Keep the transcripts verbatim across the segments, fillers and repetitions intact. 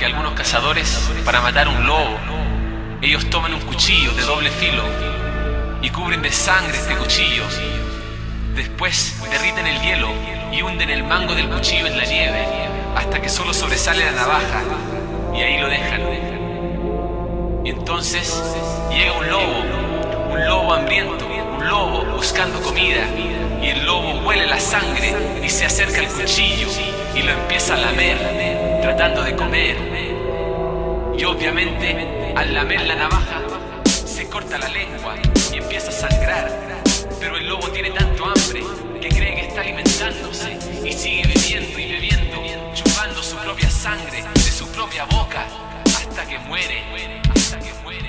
algunos cazadores para matar un lobo. Ellos toman un cuchillo de doble filo y cubren de sangre este cuchillo. Después derriten el hielo y hunden el mango del cuchillo en la nieve hasta que solo sobresale la navaja, y ahí lo dejan. Y entonces llega un lobo, un lobo hambriento, un lobo buscando comida, y el lobo huele la sangre y se acerca al cuchillo y lo empieza a lamer, tratando de comer. Y obviamente al lamer la navaja se corta la lengua y empieza a sangrar. Pero el lobo tiene tanto hambre que cree que está alimentándose y sigue bebiendo y bebiendo, chupando su propia sangre de su propia boca hasta que muere, hasta que muere.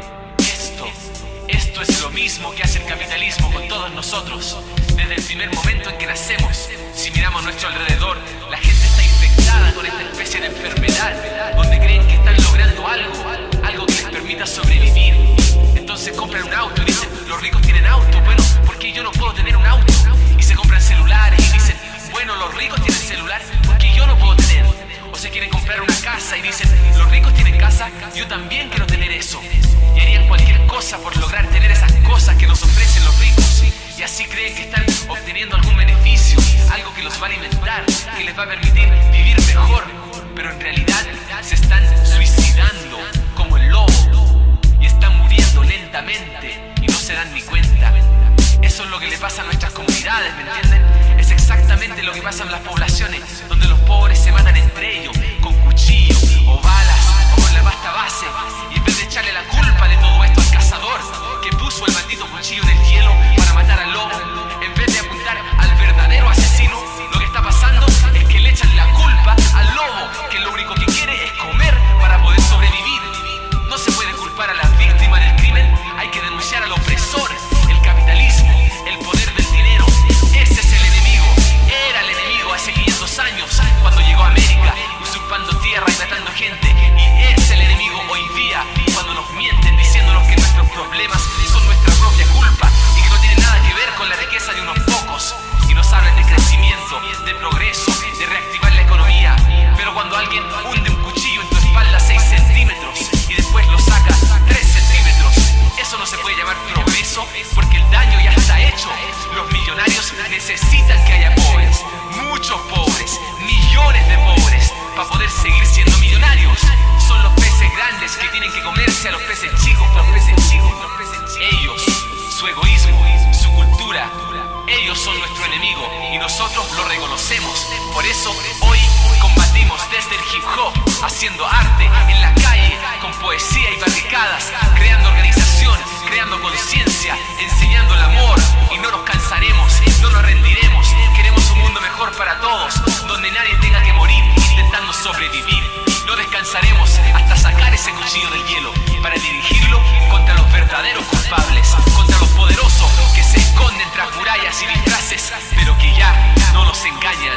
Esto, esto es lo mismo que hace el capitalismo con todos nosotros. Desde el primer momento en que nacemos, si miramos a nuestro alrededor, la gente está infectada con esta especie de enfermedad, donde creen que están logrando algo, algo que les permita sobrevivir. Entonces compran un auto y dicen, los ricos tienen auto, bueno, ¿por qué yo no puedo tener un auto? Y se compran celulares y dicen, bueno, los ricos tienen celular, ¿por qué yo no puedo tener? O se quieren comprar una casa y dicen, los ricos tienen casa, yo también quiero tener eso. Y harían cualquier cosa por lograr tener esas cosas que nos ofrecen los ricos. Y así creen que están obteniendo algún beneficio, algo que los va a alimentar, que les va a permitir vivir mejor. Pero en realidad se están suicidando como el lobo y están muriendo lentamente y no se dan ni cuenta. Eso es lo que le pasa a nuestras comunidades, ¿me entienden? Es exactamente lo que pasa en las poblaciones, donde los pobres se matan entre ellos con cuchillo o balas o con la pasta base. Y en vez de echarle la culpa de todo esto al cazador que puso el maldito cuchillo en el hielo para matar al lobo, en vez de apuntar al verdadero asesino, lo que está pasando es que le echan la culpa al lobo, que lo único que quiere es comer para poder sobrevivir. No se puede culpar a las víctimas del crimen, hay que denunciar al opresor, el capitalismo, el poder del dinero. Ese es el enemigo, era el enemigo hace quinientos años, cuando llegó a América, usurpando tierra y matando gente. Y es el enemigo hoy día, cuando nos mienten diciéndonos que nuestros problemas son nuestra propia culpa y que no tienen nada que ver con la riqueza de unos pocos. Y nos hablan de crecimiento, de progreso, de reactivar la economía. Pero cuando alguien hunde un cuchillo en tu espalda seis centímetros y después lo saca tres centímetros, eso no se puede llamar progreso, porque el daño ya está hecho. Los millonarios necesitan que haya pobres, muchos pobres, millones de pobres, para poder seguir siendo millonarios. Son los peces grandes que tienen que comerse a los peces chicos, los peces chicos, los peces chicos. Ellos, su egoísmo, su cultura, ellos son nuestro enemigo y nosotros lo reconocemos. Por eso hoy combatimos desde el hip hop, haciendo arte en la calle, con poesía y barricadas, creando organización, creando conciencia, enseñando el amor. Y no nos cansaremos, no nos rendiremos. Queremos un mundo mejor para todos, donde nadie tenga que morir intentando sobrevivir. No descansaremos hasta sacar ese cuchillo del hielo para dirigirlo contra los verdaderos culpables, contra los poderosos que se esconden tras murallas y disfraces, pero que ya no nos engañan,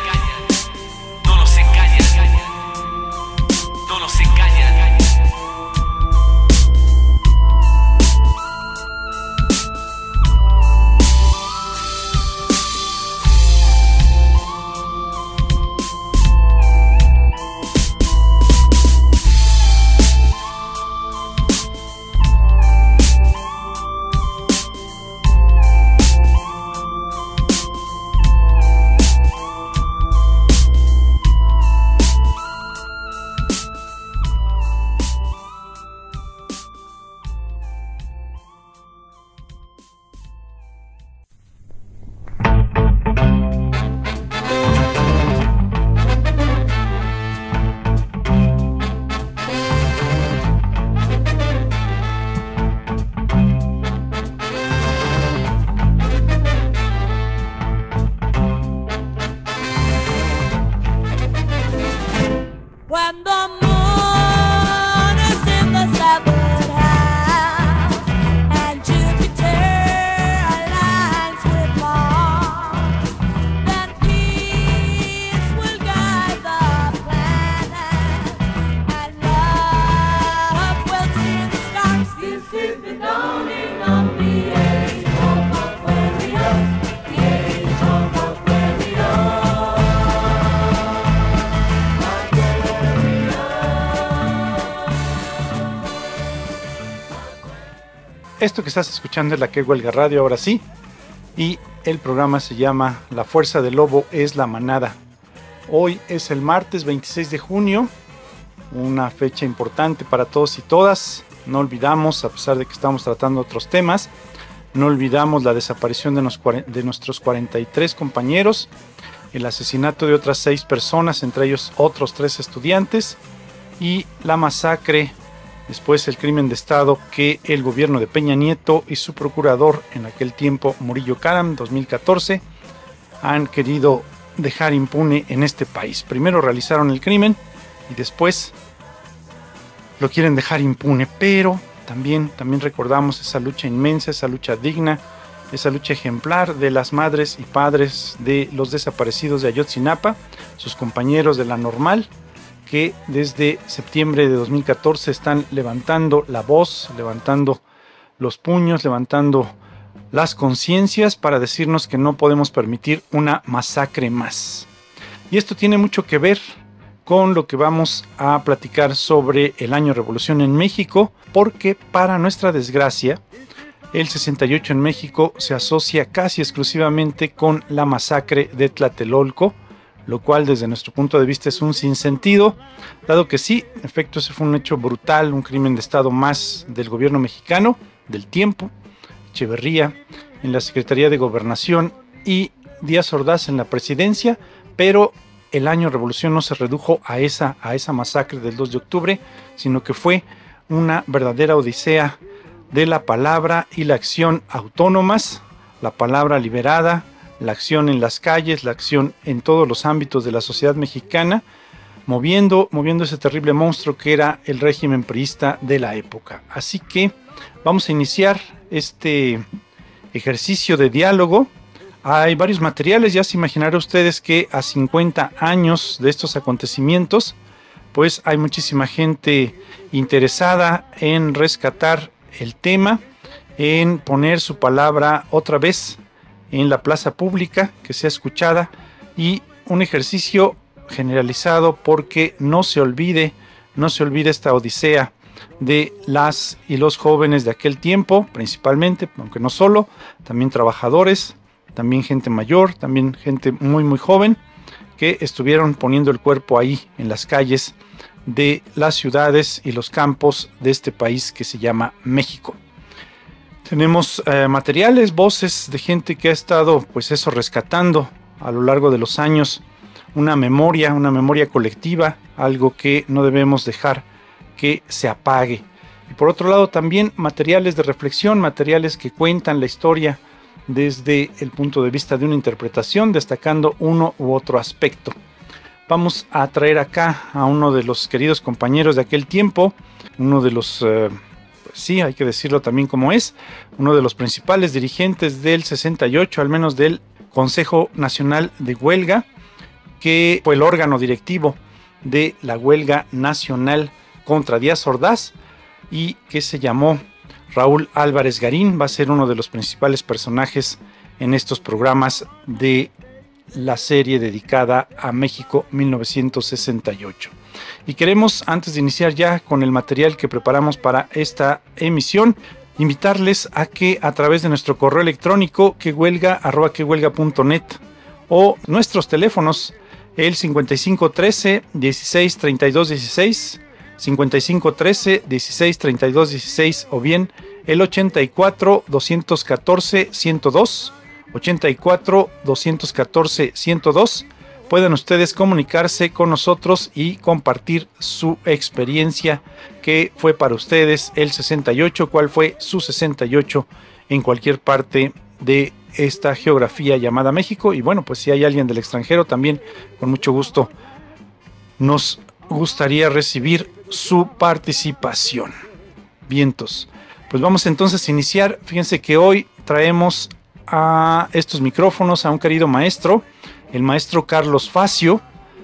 no nos engañan, no nos engañan. Esto que estás escuchando es la Que Huelga Radio, ahora sí. Y el programa se llama La Fuerza del Lobo es la Manada. Hoy es el martes veintiséis de junio, una fecha importante para todos y todas. No olvidamos, a pesar de que estamos tratando otros temas, no olvidamos la desaparición de, nos, de nuestros cuarenta y tres compañeros, el asesinato de otras seis personas, entre ellos otros tres estudiantes, y la masacre, después el crimen de Estado que el gobierno de Peña Nieto y su procurador en aquel tiempo, Murillo Karam, dos mil catorce, han querido dejar impune en este país. Primero realizaron el crimen y después lo quieren dejar impune, pero también, también recordamos esa lucha inmensa, esa lucha digna, esa lucha ejemplar de las madres y padres de los desaparecidos de Ayotzinapa, sus compañeros de la Normal, que desde septiembre de dos mil catorce están levantando la voz, levantando los puños, levantando las conciencias para decirnos que no podemos permitir una masacre más. Y esto tiene mucho que ver con lo que vamos a platicar sobre el año Revolución en México, porque para nuestra desgracia, el sesenta y ocho en México se asocia casi exclusivamente con la masacre de Tlatelolco, lo cual desde nuestro punto de vista es un sinsentido, dado que sí, en efecto, ese fue un hecho brutal, un crimen de Estado más del gobierno mexicano, del tiempo, Echeverría en la Secretaría de Gobernación y Díaz Ordaz en la presidencia, pero el año Revolución no se redujo a esa, a esa masacre del dos de octubre, sino que fue una verdadera odisea de la palabra y la acción autónomas, la palabra liberada, la acción en las calles, la acción en todos los ámbitos de la sociedad mexicana, moviendo, moviendo ese terrible monstruo que era el régimen priista de la época. Así que vamos a iniciar este ejercicio de diálogo. Hay varios materiales, ya se imaginarán ustedes que a cincuenta años de estos acontecimientos, pues hay muchísima gente interesada en rescatar el tema, en poner su palabra otra vez en la plaza pública, que sea escuchada, y un ejercicio generalizado porque no se olvide, no se olvide esta odisea de las y los jóvenes de aquel tiempo, principalmente, aunque no solo, también trabajadores, también gente mayor, también gente muy muy joven, que estuvieron poniendo el cuerpo ahí en las calles de las ciudades y los campos de este país que se llama México. Tenemos eh, materiales, voces de gente que ha estado, pues eso, rescatando a lo largo de los años una memoria, una memoria colectiva, algo que no debemos dejar que se apague. Y por otro lado también materiales de reflexión, materiales que cuentan la historia desde el punto de vista de una interpretación, destacando uno u otro aspecto. Vamos a traer acá a uno de los queridos compañeros de aquel tiempo, uno de los... Eh, sí, hay que decirlo también como es, uno de los principales dirigentes del sesenta y ocho, al menos del Consejo Nacional de Huelga, que fue el órgano directivo de la huelga nacional contra Díaz Ordaz y que se llamó Raúl Álvarez Garín. Va a ser uno de los principales personajes en estos programas de la serie dedicada a México mil novecientos sesenta y ocho. Y queremos, antes de iniciar ya con el material que preparamos para esta emisión, invitarles a que a través de nuestro correo electrónico quehuelga arroba quehuelga punto net o nuestros teléfonos, el cincuenta y cinco trece dieciséis treinta y dos dieciséis, cincuenta y cinco trece dieciséis treinta y dos dieciséis o bien el ochenta y cuatro doscientos catorce ciento dos, ochenta y cuatro doscientos catorce ciento dos. Pueden ustedes comunicarse con nosotros y compartir su experiencia, que fue para ustedes el sesenta y ocho, cuál fue su sesenta y ocho en cualquier parte de esta geografía llamada México. Y bueno, pues si hay alguien del extranjero también, con mucho gusto nos gustaría recibir su participación. Vientos. Pues vamos entonces a iniciar. Fíjense que hoy traemos a estos micrófonos a un querido maestro, el maestro Carlos Facio,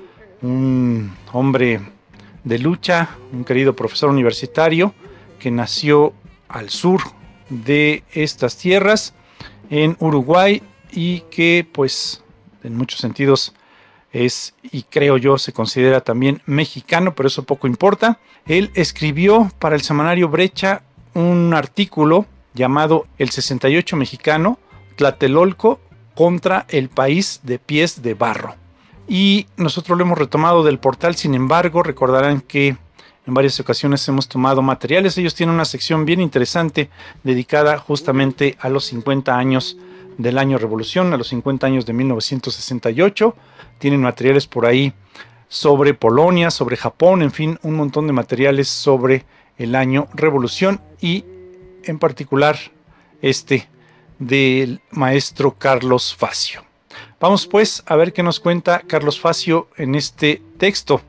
un hombre de lucha, un querido profesor universitario que nació al sur de estas tierras, en Uruguay, y que pues en muchos sentidos es, y creo yo, se considera también mexicano, pero eso poco importa. Él escribió para el semanario Brecha un artículo llamado El sesenta y ocho Mexicano, Tlatelolco contra el País de Pies de Barro. Y nosotros lo hemos retomado del portal. Sin embargo, recordarán que en varias ocasiones hemos tomado materiales. Ellos tienen una sección bien interesante dedicada justamente a los cincuenta años del año Revolución, a los cincuenta años de mil novecientos sesenta y ocho. Tienen materiales por ahí sobre Polonia, sobre Japón, en fin, un montón de materiales sobre el año Revolución y en particular este del maestro Carlos Facio. Vamos pues a ver qué nos cuenta Carlos Facio en este texto.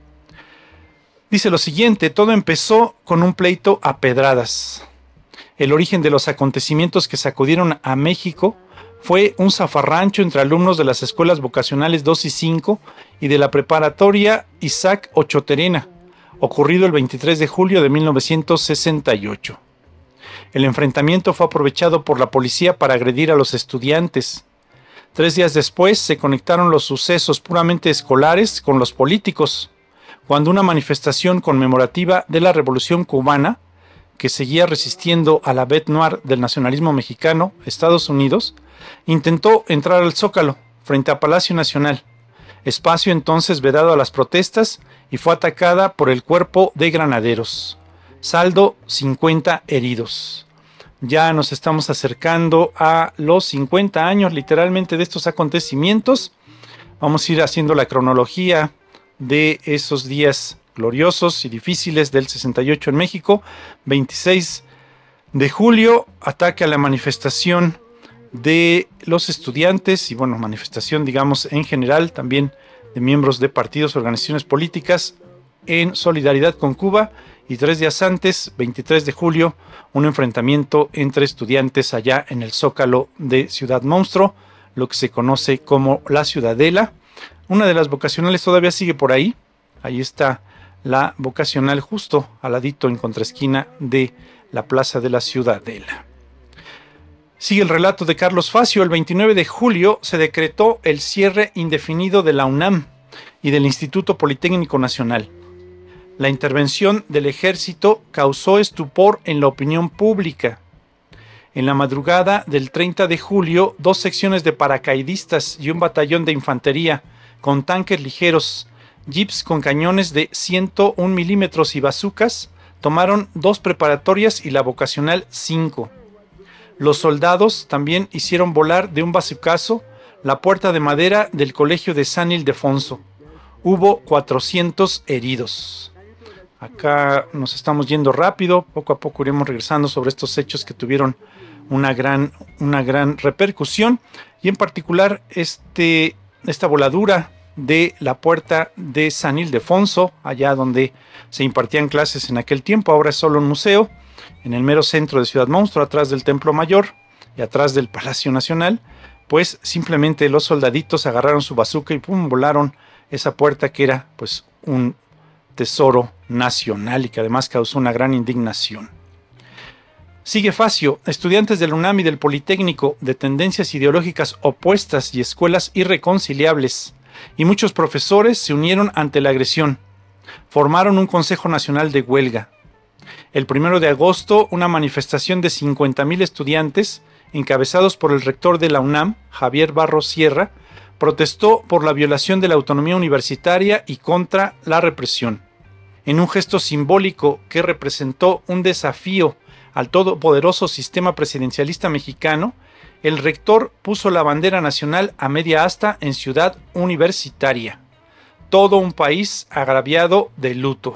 Dice lo siguiente: todo empezó con un pleito a pedradas. El origen de los acontecimientos que sacudieron a México fue un zafarrancho entre alumnos de las escuelas vocacionales dos y cinco y de la preparatoria Isaac Ochoterena, ocurrido el veintitrés de julio de mil novecientos sesenta y ocho. El enfrentamiento fue aprovechado por la policía para agredir a los estudiantes. Tres días después se conectaron los sucesos puramente escolares con los políticos, cuando una manifestación conmemorativa de la Revolución Cubana, que seguía resistiendo a la bête noire del nacionalismo mexicano, Estados Unidos, intentó entrar al Zócalo, frente a Palacio Nacional, espacio entonces vedado a las protestas, y fue atacada por el cuerpo de granaderos. Saldo: cincuenta heridos. Ya nos estamos acercando a los cincuenta años literalmente de estos acontecimientos. Vamos a ir haciendo la cronología de esos días gloriosos y difíciles del sesenta y ocho en México. veintiséis de julio, ataque a la manifestación de los estudiantes y bueno, manifestación digamos en general también de miembros de partidos, organizaciones políticas en solidaridad con Cuba. Y tres días antes, veintitrés de julio, un enfrentamiento entre estudiantes allá en el Zócalo de Ciudad Monstruo, lo que se conoce como la Ciudadela. Una de las vocacionales todavía sigue por ahí. Ahí está la vocacional justo al ladito en contraesquina de la Plaza de la Ciudadela. Sigue el relato de Carlos Facio. El veintinueve de julio se decretó el cierre indefinido de la UNAM y del Instituto Politécnico Nacional. La intervención del ejército causó estupor en la opinión pública. En la madrugada del treinta de julio, dos secciones de paracaidistas y un batallón de infantería con tanques ligeros, jeeps con cañones de ciento un milímetros y bazucas tomaron dos preparatorias y la vocacional cinco. Los soldados también hicieron volar de un bazucazo la puerta de madera del colegio de San Ildefonso. Hubo cuatrocientos heridos. Acá nos estamos yendo rápido, poco a poco iremos regresando sobre estos hechos que tuvieron una gran, una gran repercusión, y en particular este, esta voladura de la puerta de San Ildefonso, allá donde se impartían clases en aquel tiempo. Ahora es solo un museo, en el mero centro de Ciudad Monstruo, atrás del Templo Mayor y atrás del Palacio Nacional. Pues simplemente los soldaditos agarraron su bazooka y pum, volaron esa puerta que era pues un tesoro nacional y que además causó una gran indignación. Sigue Facio: estudiantes del UNAM y del Politécnico de tendencias ideológicas opuestas y escuelas irreconciliables, y muchos profesores se unieron ante la agresión. Formaron un Consejo Nacional de Huelga. El primero de agosto, una manifestación de cincuenta mil estudiantes, encabezados por el rector de la UNAM, Javier Barros Sierra, protestó por la violación de la autonomía universitaria y contra la represión. En un gesto simbólico que representó un desafío al todopoderoso sistema presidencialista mexicano, el rector puso la bandera nacional a media asta en Ciudad Universitaria. Todo un país agraviado de luto.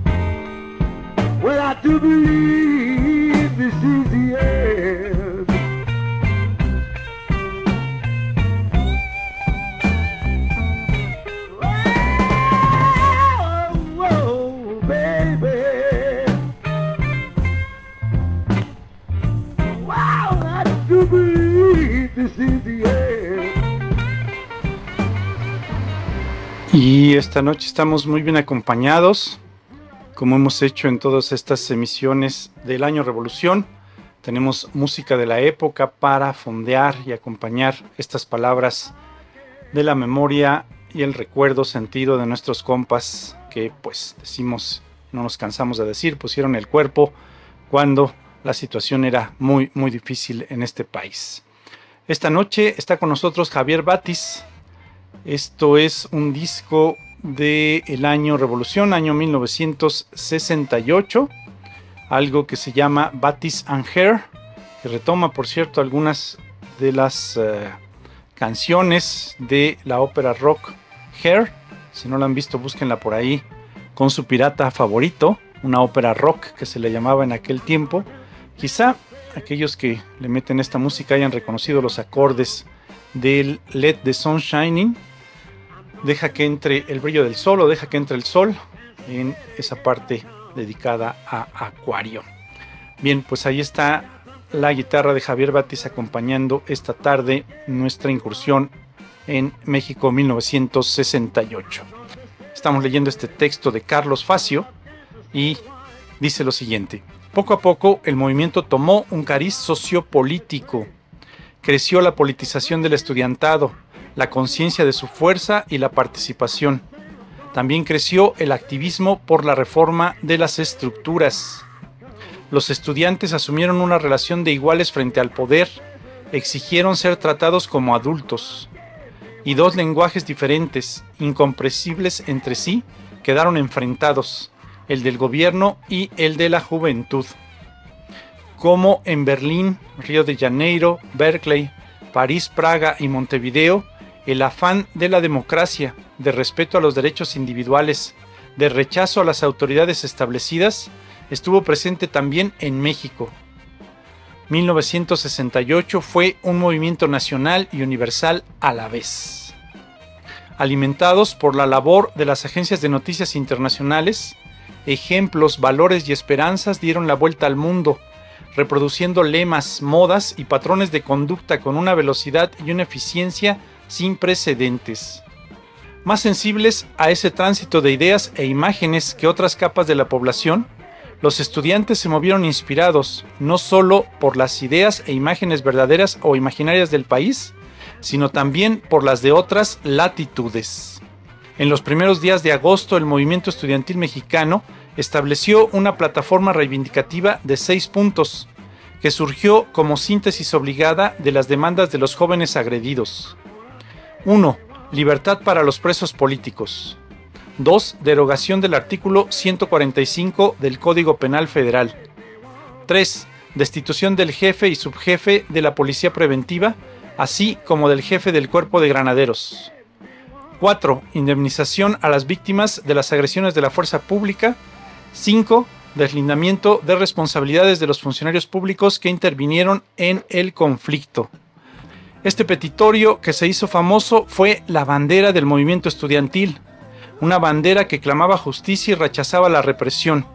to believe this is the end. Y esta noche estamos muy bien acompañados, como hemos hecho en todas estas emisiones del Año Revolución. Tenemos música de la época para fondear y acompañar estas palabras de la memoria y el recuerdo sentido de nuestros compas que, pues, decimos, no nos cansamos de decir, pusieron el cuerpo cuando la situación era muy, muy difícil en este país. Esta noche está con nosotros Javier Batis. Esto es un disco del año Revolución, año mil novecientos sesenta y ocho, algo que se llama Batis and Hair, que retoma, por cierto, algunas de las uh, canciones de la ópera rock Hair. Si no la han visto, búsquenla por ahí, con su pirata favorito, una ópera rock que se le llamaba en aquel tiempo. Quizá aquellos que le meten esta música hayan reconocido los acordes del Let the Sun Shining, deja que entre el brillo del sol o deja que entre el sol, en esa parte dedicada a Acuario. Bien, pues ahí está la guitarra de Javier Batis acompañando esta tarde nuestra incursión en México mil novecientos sesenta y ocho. Estamos leyendo este texto de Carlos Facio y dice lo siguiente: poco a poco el movimiento tomó un cariz sociopolítico. Creció la politización del estudiantado, la conciencia de su fuerza y la participación. También creció el activismo por la reforma de las estructuras. Los estudiantes asumieron una relación de iguales frente al poder, exigieron ser tratados como adultos. Y dos lenguajes diferentes, incomprensibles entre sí, quedaron enfrentados, el del gobierno y el de la juventud. Como en Berlín, Río de Janeiro, Berkeley, París, Praga y Montevideo, el afán de la democracia, de respeto a los derechos individuales, de rechazo a las autoridades establecidas, estuvo presente también en México. mil novecientos sesenta y ocho fue un movimiento nacional y universal a la vez. Alimentados por la labor de las agencias de noticias internacionales, ejemplos, valores y esperanzas dieron la vuelta al mundo, reproduciendo lemas, modas y patrones de conducta con una velocidad y una eficiencia sin precedentes. Más sensibles a ese tránsito de ideas e imágenes que otras capas de la población, los estudiantes se movieron inspirados no solo por las ideas e imágenes verdaderas o imaginarias del país, sino también por las de otras latitudes. En los primeros días de agosto, el movimiento estudiantil mexicano estableció una plataforma reivindicativa de seis puntos, que surgió como síntesis obligada de las demandas de los jóvenes agredidos. uno. Libertad para los presos políticos. dos. Derogación del artículo ciento cuarenta y cinco del Código Penal Federal. tres. Destitución del jefe y subjefe de la Policía Preventiva, así como del jefe del Cuerpo de Granaderos. cuatro. Indemnización a las víctimas de las agresiones de la fuerza pública. cinco. Deslindamiento de responsabilidades de los funcionarios públicos que intervinieron en el conflicto. Este petitorio que se hizo famoso fue la bandera del movimiento estudiantil, una bandera que clamaba justicia y rechazaba la represión.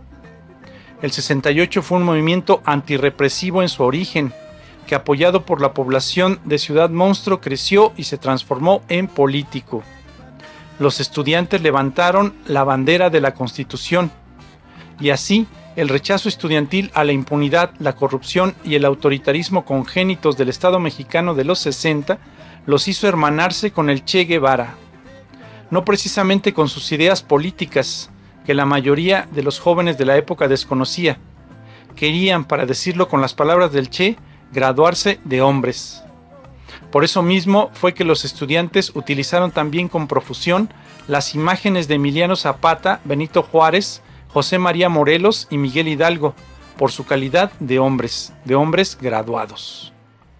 El sesenta y ocho fue un movimiento antirrepresivo en su origen, que apoyado por la población de Ciudad Monstruo creció y se transformó en político. Los estudiantes levantaron la bandera de la Constitución, y así el rechazo estudiantil a la impunidad, la corrupción y el autoritarismo congénitos del Estado mexicano de los sesenta los hizo hermanarse con el Che Guevara. No precisamente con sus ideas políticas, que la mayoría de los jóvenes de la época desconocía. Querían, para decirlo con las palabras del Che, graduarse de hombres. Por eso mismo fue que los estudiantes utilizaron también con profusión las imágenes de Emiliano Zapata, Benito Juárez, José María Morelos y Miguel Hidalgo, por su calidad de hombres, de hombres graduados.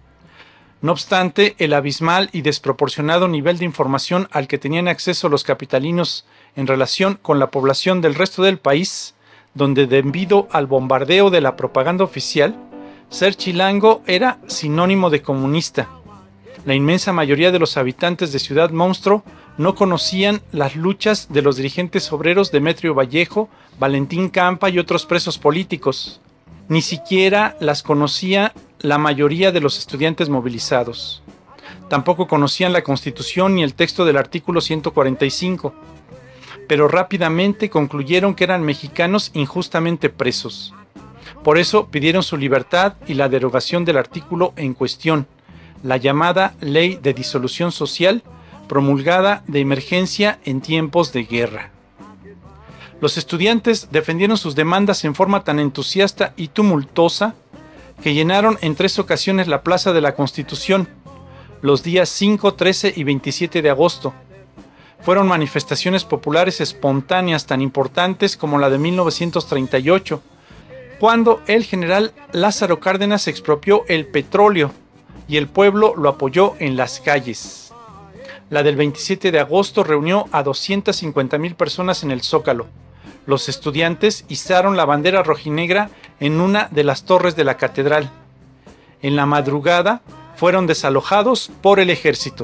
No obstante, el abismal y desproporcionado nivel de información al que tenían acceso los capitalinos en relación con la población del resto del país, donde debido al bombardeo de la propaganda oficial, ser chilango era sinónimo de comunista. La inmensa mayoría de los habitantes de Ciudad Monstruo no conocían las luchas de los dirigentes obreros Demetrio Vallejo, Valentín Campa y otros presos políticos. Ni siquiera las conocía la mayoría de los estudiantes movilizados. Tampoco conocían la Constitución ni el texto del artículo ciento cuarenta y cinco. pero rápidamente concluyeron que eran mexicanos injustamente presos. Por eso pidieron su libertad y la derogación del artículo en cuestión, la llamada Ley de Disolución Social, promulgada de emergencia en tiempos de guerra. Los estudiantes defendieron sus demandas en forma tan entusiasta y tumultuosa que llenaron en tres ocasiones la Plaza de la Constitución, los días cinco, trece y veintisiete de agosto. Fueron manifestaciones populares espontáneas tan importantes como la de mil novecientos treinta y ocho, cuando el general Lázaro Cárdenas expropió el petróleo y el pueblo lo apoyó en las calles. La del veintisiete de agosto reunió a doscientas cincuenta mil personas en el Zócalo. Los estudiantes izaron la bandera rojinegra en una de las torres de la catedral. En la madrugada fueron desalojados por el ejército.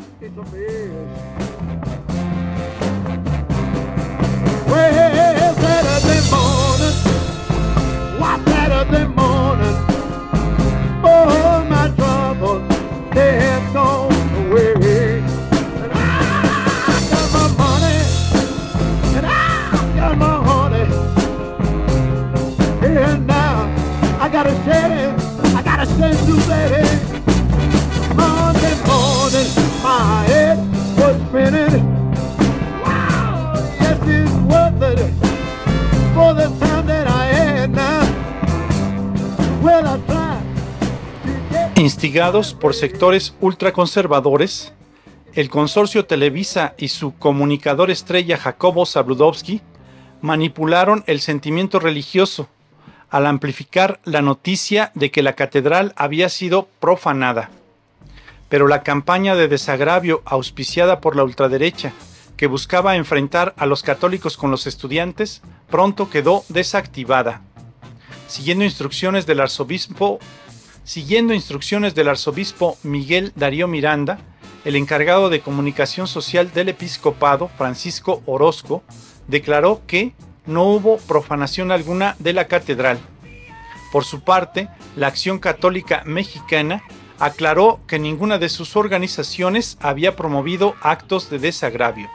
Instigados por sectores ultraconservadores, el consorcio Televisa y su comunicador estrella Jacobo Zabludovsky manipularon el sentimiento religioso al amplificar la noticia de que la catedral había sido profanada. Pero la campaña de desagravio auspiciada por la ultraderecha, que buscaba enfrentar a los católicos con los estudiantes, pronto quedó desactivada. Siguiendo instrucciones del arzobispo Siguiendo instrucciones del arzobispo Miguel Darío Miranda, el encargado de comunicación social del episcopado, Francisco Orozco, declaró que no hubo profanación alguna de la catedral. Por su parte, la Acción Católica Mexicana aclaró que ninguna de sus organizaciones había promovido actos de desagravio.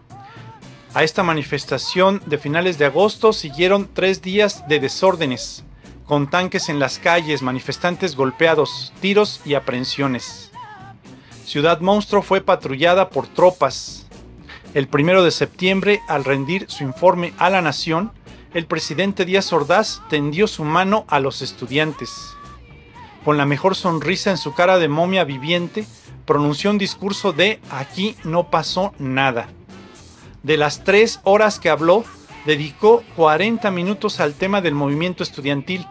A esta manifestación de finales de agosto siguieron tres días de desórdenes, con tanques en las calles, manifestantes golpeados, tiros y aprehensiones. Ciudad Monstruo fue patrullada por tropas. El primero de septiembre, al rendir su informe a la nación, el presidente Díaz Ordaz tendió su mano a los estudiantes. Con la mejor sonrisa en su cara de momia viviente, pronunció un discurso de "aquí no pasó nada". De las tres horas que habló, dedicó cuarenta minutos al tema del movimiento estudiantil.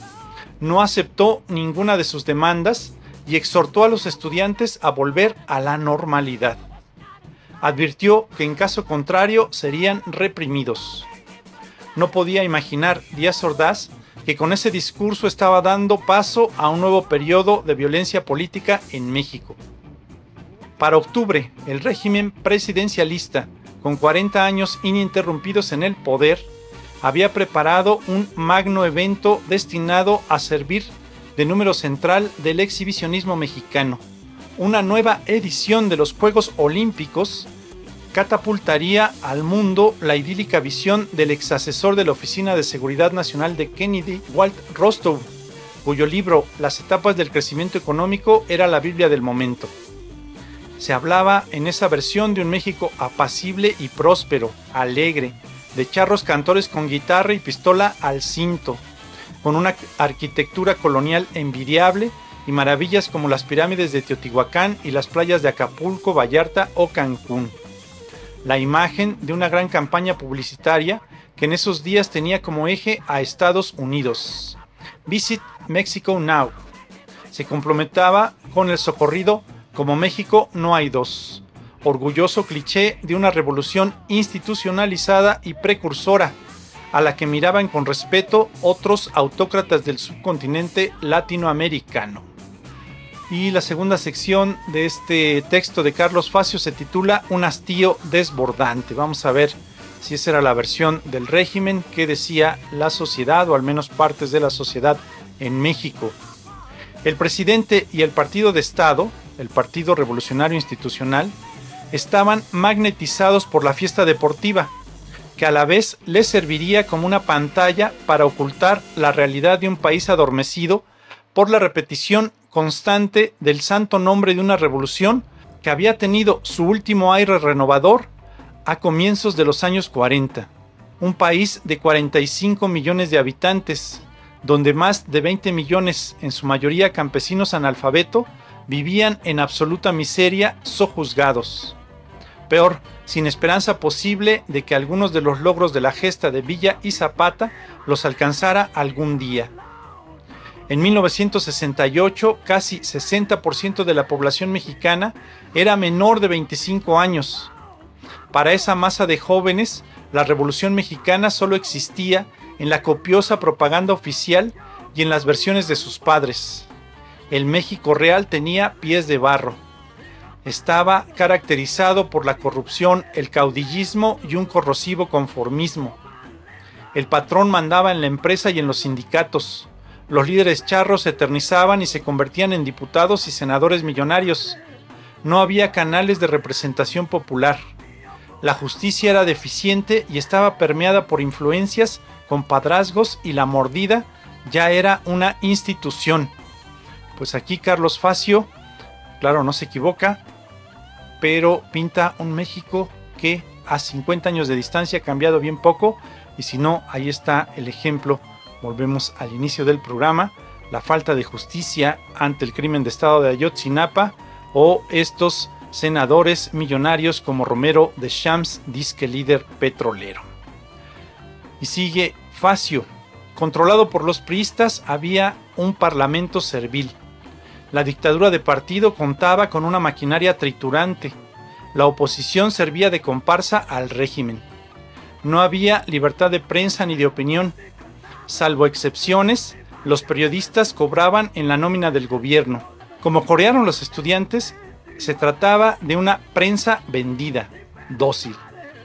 No aceptó ninguna de sus demandas y exhortó a los estudiantes a volver a la normalidad. Advirtió que en caso contrario serían reprimidos. No podía imaginar Díaz Ordaz que con ese discurso estaba dando paso a un nuevo periodo de violencia política en México. Para octubre, el régimen presidencialista, con cuarenta años ininterrumpidos en el poder, había preparado un magno evento destinado a servir de número central del exhibicionismo mexicano. Una nueva edición de los Juegos Olímpicos catapultaría al mundo la idílica visión del exasesor de la Oficina de Seguridad Nacional de Kennedy, Walt Rostow, cuyo libro Las etapas del crecimiento económico era la Biblia del momento. Se hablaba en esa versión de un México apacible y próspero, alegre, de charros cantores con guitarra y pistola al cinto, con una arquitectura colonial envidiable y maravillas como las pirámides de Teotihuacán y las playas de Acapulco, Vallarta o Cancún. La imagen de una gran campaña publicitaria que en esos días tenía como eje a Estados Unidos. Visit Mexico Now. Se complementaba con el socorrido "Como México no hay dos", orgulloso cliché de una revolución institucionalizada y precursora, a la que miraban con respeto otros autócratas del subcontinente latinoamericano. Y la segunda sección de este texto de Carlos Facio se titula Un hastío desbordante. Vamos a ver si esa era la versión del régimen que decía la sociedad, o al menos partes de la sociedad en México. El presidente y el partido de Estado, el Partido Revolucionario Institucional, estaban magnetizados por la fiesta deportiva, que a la vez les serviría como una pantalla para ocultar la realidad de un país adormecido por la repetición constante del santo nombre de una revolución que había tenido su último aire renovador a comienzos de los años cuarenta. Un país de cuarenta y cinco millones de habitantes, donde más de veinte millones, en su mayoría campesinos analfabetos, vivían en absoluta miseria, sojuzgados. Peor, sin esperanza posible de que algunos de los logros de la gesta de Villa y Zapata los alcanzara algún día. En mil novecientos sesenta y ocho, casi sesenta por ciento de la población mexicana era menor de veinticinco años. Para esa masa de jóvenes, la Revolución Mexicana solo existía en la copiosa propaganda oficial y en las versiones de sus padres. El México real tenía pies de barro. Estaba caracterizado por la corrupción, el caudillismo y un corrosivo conformismo. El patrón mandaba en la empresa y en los sindicatos. Los líderes charros se eternizaban y se convertían en diputados y senadores millonarios. No había canales de representación popular. La justicia era deficiente y estaba permeada por influencias, compadrazgos, y la mordida ya era una institución. Pues aquí Carlos Facio, claro, no se equivoca, pero pinta un México que a cincuenta años de distancia ha cambiado bien poco, y si no, ahí está el ejemplo. Volvemos al inicio del programa, la falta de justicia ante el crimen de estado de Ayotzinapa, o estos senadores millonarios como Romero de Champs, disque líder petrolero. Y sigue Facio. Controlado por los priistas, había un parlamento servil. La dictadura de partido contaba con una maquinaria triturante. La oposición servía de comparsa al régimen. No había libertad de prensa ni de opinión. Salvo excepciones, los periodistas cobraban en la nómina del gobierno. Como corearon los estudiantes, se trataba de una prensa vendida, dócil.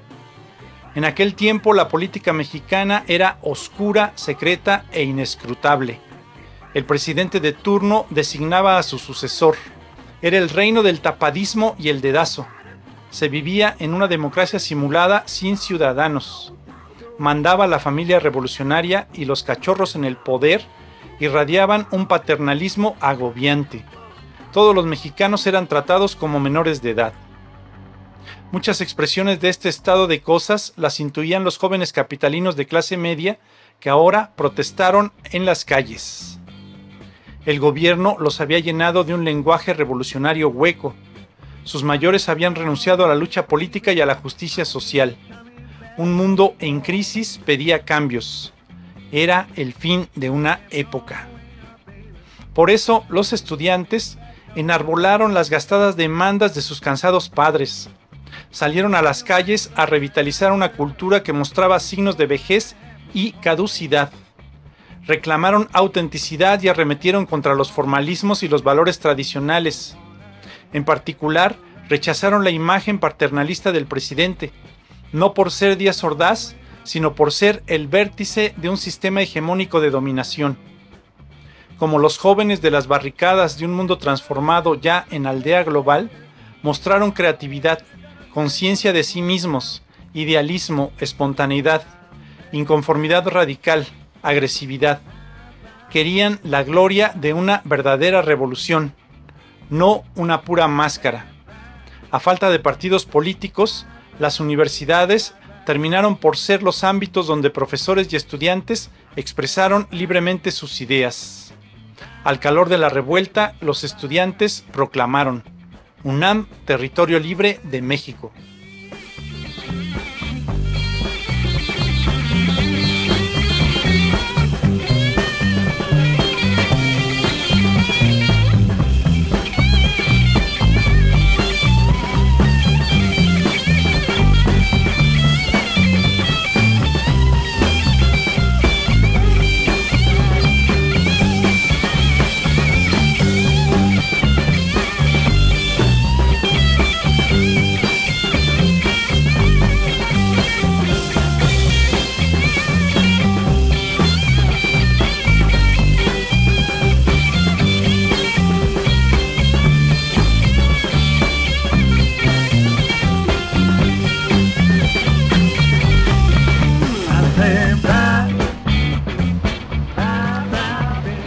En aquel tiempo la política mexicana era oscura, secreta e inescrutable. El presidente de turno designaba a su sucesor. Era el reino del tapadismo y el dedazo. Se vivía en una democracia simulada sin ciudadanos. Mandaba la familia revolucionaria y los cachorros en el poder irradiaban un paternalismo agobiante. Todos los mexicanos eran tratados como menores de edad. Muchas expresiones de este estado de cosas las intuían los jóvenes capitalinos de clase media que ahora protestaron en las calles. El gobierno los había llenado de un lenguaje revolucionario hueco. Sus mayores habían renunciado a la lucha política y a la justicia social. Un mundo en crisis pedía cambios. Era el fin de una época. Por eso los estudiantes enarbolaron las gastadas demandas de sus cansados padres. Salieron a las calles a revitalizar una cultura que mostraba signos de vejez y caducidad. Reclamaron autenticidad y arremetieron contra los formalismos y los valores tradicionales. En particular, rechazaron la imagen paternalista del presidente, no por ser Díaz Ordaz, sino por ser el vértice de un sistema hegemónico de dominación. Como los jóvenes de las barricadas de un mundo transformado ya en aldea global, mostraron creatividad, conciencia de sí mismos, idealismo, espontaneidad, inconformidad radical, agresividad. Querían la gloria de una verdadera revolución, no una pura máscara. A falta de partidos políticos, las universidades terminaron por ser los ámbitos donde profesores y estudiantes expresaron libremente sus ideas. Al calor de la revuelta, los estudiantes proclamaron: UNAM, territorio libre de México.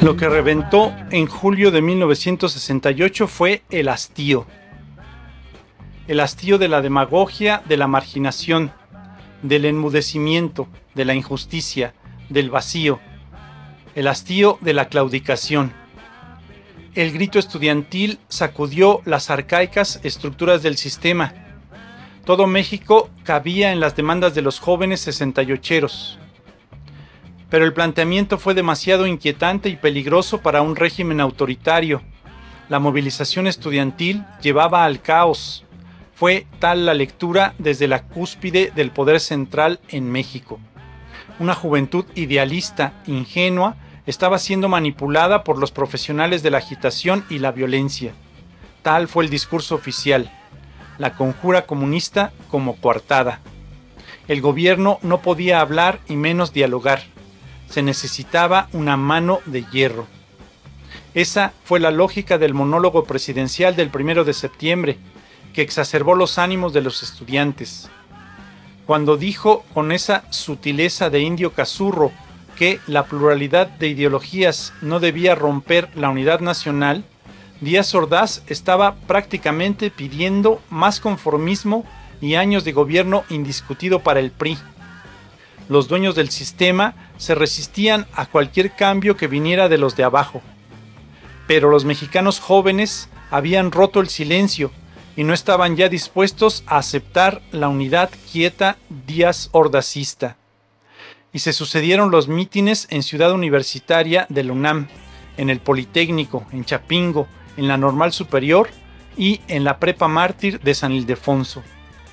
Lo que reventó en julio de mil novecientos sesenta y ocho fue el hastío. El hastío de la demagogia, de la marginación, del enmudecimiento, de la injusticia, del vacío. El hastío de la claudicación. El grito estudiantil sacudió las arcaicas estructuras del sistema. Todo México cabía en las demandas de los jóvenes sesenta y ocheros. Pero el planteamiento fue demasiado inquietante y peligroso para un régimen autoritario. La movilización estudiantil llevaba al caos. Fue tal la lectura desde la cúspide del poder central en México. Una juventud idealista, ingenua, estaba siendo manipulada por los profesionales de la agitación y la violencia. Tal fue el discurso oficial. La conjura comunista como coartada. El gobierno no podía hablar y menos dialogar. Se necesitaba una mano de hierro. Esa fue la lógica del monólogo presidencial del primero de septiembre, que exacerbó los ánimos de los estudiantes. Cuando dijo con esa sutileza de indio cazurro que la pluralidad de ideologías no debía romper la unidad nacional, Díaz Ordaz estaba prácticamente pidiendo más conformismo y años de gobierno indiscutido para el P R I. Los dueños del sistema se resistían a cualquier cambio que viniera de los de abajo. Pero los mexicanos jóvenes habían roto el silencio y no estaban ya dispuestos a aceptar la unidad quieta Díaz Ordazista. Y se sucedieron los mítines en Ciudad Universitaria de la UNAM, en el Politécnico, en Chapingo, en la Normal Superior y en la Prepa Mártir de San Ildefonso.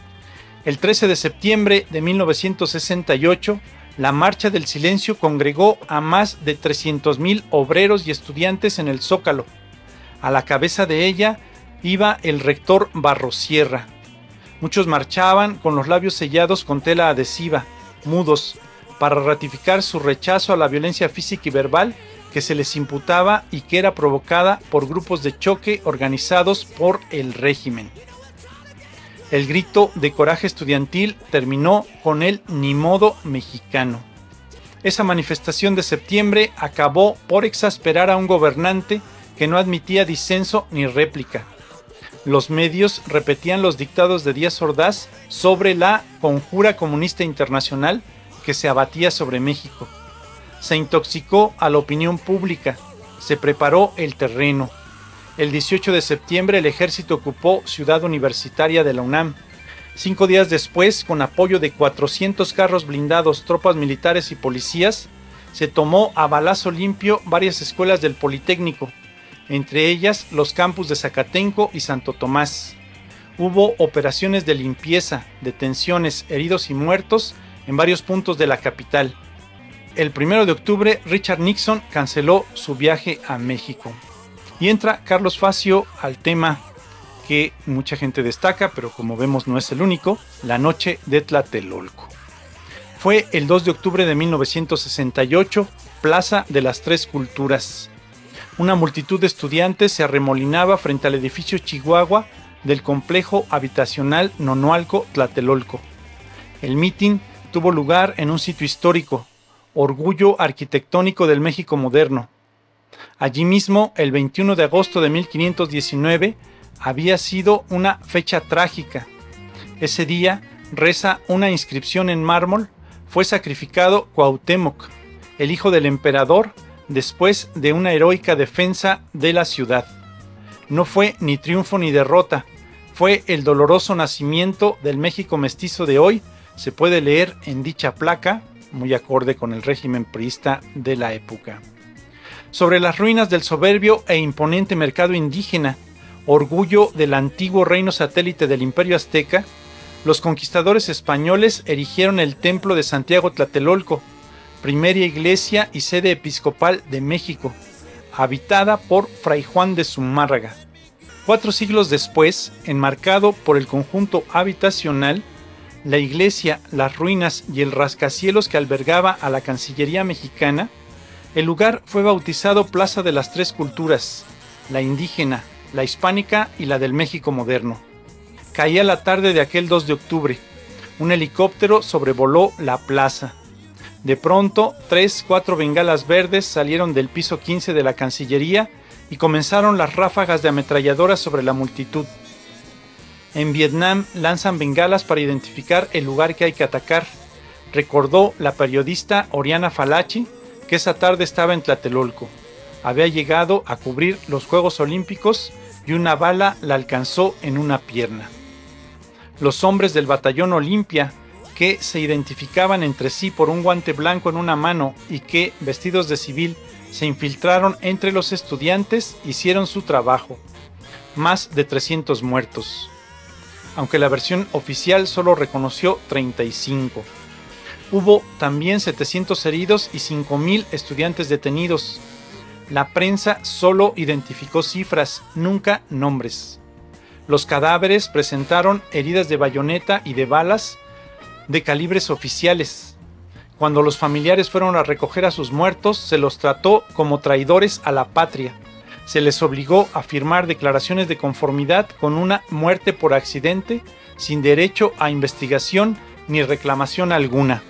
El trece de septiembre de mil novecientos sesenta y ocho, la Marcha del Silencio congregó a más de trescientos mil obreros y estudiantes en el Zócalo. A la cabeza de ella iba el rector Barrosierra. Muchos marchaban con los labios sellados con tela adhesiva, mudos, para ratificar su rechazo a la violencia física y verbal que se les imputaba y que era provocada por grupos de choque organizados por el régimen. El grito de coraje estudiantil terminó con el ni modo mexicano. Esa manifestación de septiembre acabó por exasperar a un gobernante que no admitía disenso ni réplica. Los medios repetían los dictados de Díaz Ordaz sobre la conjura comunista internacional que se abatía sobre México. Se intoxicó a la opinión pública, se preparó el terreno. El dieciocho de septiembre el ejército ocupó Ciudad Universitaria de la UNAM. Cinco días después, con apoyo de cuatrocientos carros blindados, tropas militares y policías, se tomó a balazo limpio varias escuelas del Politécnico, entre ellas los campus de Zacatenco y Santo Tomás. Hubo operaciones de limpieza, detenciones, heridos y muertos en varios puntos de la capital. El primero de octubre, Richard Nixon canceló su viaje a México. Y entra Carlos Facio al tema que mucha gente destaca, pero como vemos no es el único, la noche de Tlatelolco. Fue el dos de octubre de mil novecientos sesenta y ocho, Plaza de las Tres Culturas. Una multitud de estudiantes se arremolinaba frente al edificio Chihuahua del complejo habitacional Nonoalco Tlatelolco. El mitin tuvo lugar en un sitio histórico, orgullo arquitectónico del México moderno. Allí mismo, el veintiuno de agosto de mil quinientos diecinueve, había sido una fecha trágica. Ese día, reza una inscripción en mármol, fue sacrificado Cuauhtémoc, el hijo del emperador, después de una heroica defensa de la ciudad. No fue ni triunfo ni derrota, fue el doloroso nacimiento del México mestizo de hoy, se puede leer en dicha placa, muy acorde con el régimen priista de la época. Sobre las ruinas del soberbio e imponente mercado indígena, orgullo del antiguo reino satélite del Imperio Azteca, los conquistadores españoles erigieron el templo de Santiago Tlatelolco, primera iglesia y sede episcopal de México, habitada por Fray Juan de Zumárraga. Cuatro siglos después, enmarcado por el conjunto habitacional, la iglesia, las ruinas y el rascacielos que albergaba a la Cancillería mexicana, el lugar fue bautizado Plaza de las Tres Culturas, la indígena, la hispánica y la del México moderno. Caía la tarde de aquel dos de octubre. Un helicóptero sobrevoló la plaza. De pronto, tres, cuatro bengalas verdes salieron del piso quince de la Cancillería y comenzaron las ráfagas de ametralladoras sobre la multitud. En Vietnam lanzan bengalas para identificar el lugar que hay que atacar, recordó la periodista Oriana Falachi, que esa tarde estaba en Tlatelolco. Había llegado a cubrir los Juegos Olímpicos y una bala la alcanzó en una pierna. Los hombres del batallón Olimpia, que se identificaban entre sí por un guante blanco en una mano y que, vestidos de civil, se infiltraron entre los estudiantes, hicieron su trabajo. Más de trescientos muertos. Aunque la versión oficial solo reconoció treinta y cinco. Hubo también setecientos heridos y cinco mil estudiantes detenidos. La prensa solo identificó cifras, nunca nombres. Los cadáveres presentaron heridas de bayoneta y de balas de calibres oficiales. Cuando los familiares fueron a recoger a sus muertos, se los trató como traidores a la patria. Se les obligó a firmar declaraciones de conformidad con una muerte por accidente, sin derecho a investigación ni reclamación alguna.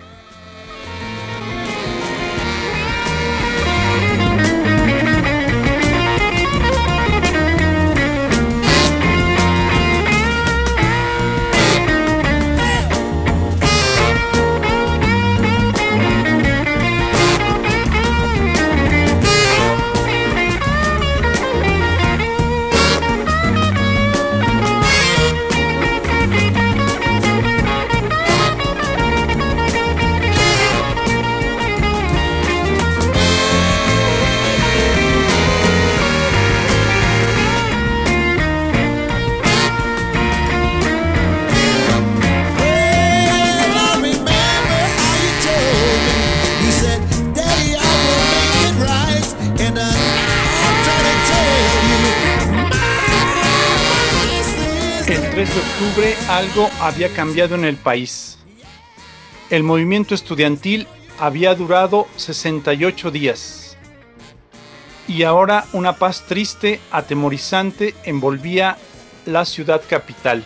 Algo había cambiado en el país. El movimiento estudiantil había durado sesenta y ocho días. Y ahora una paz triste, atemorizante, envolvía la ciudad capital.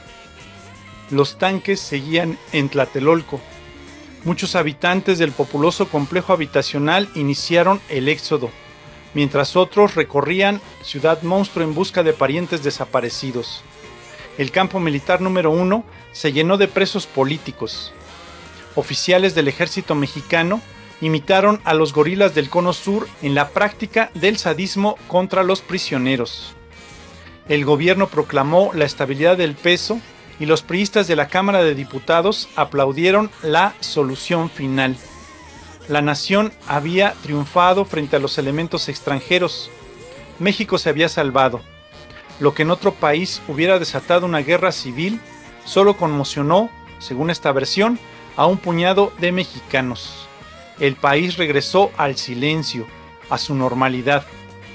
Los tanques seguían en Tlatelolco. Muchos habitantes del populoso complejo habitacional iniciaron el éxodo, mientras otros recorrían Ciudad Monstruo en busca de parientes desaparecidos. El campo militar número uno se llenó de presos políticos. Oficiales del ejército mexicano imitaron a los gorilas del Cono Sur en la práctica del sadismo contra los prisioneros. El gobierno proclamó la estabilidad del peso y los priistas de la Cámara de Diputados aplaudieron la solución final. La nación había triunfado frente a los elementos extranjeros. México se había salvado. Lo que en otro país hubiera desatado una guerra civil, solo conmocionó, según esta versión, a un puñado de mexicanos. El país regresó al silencio, a su normalidad.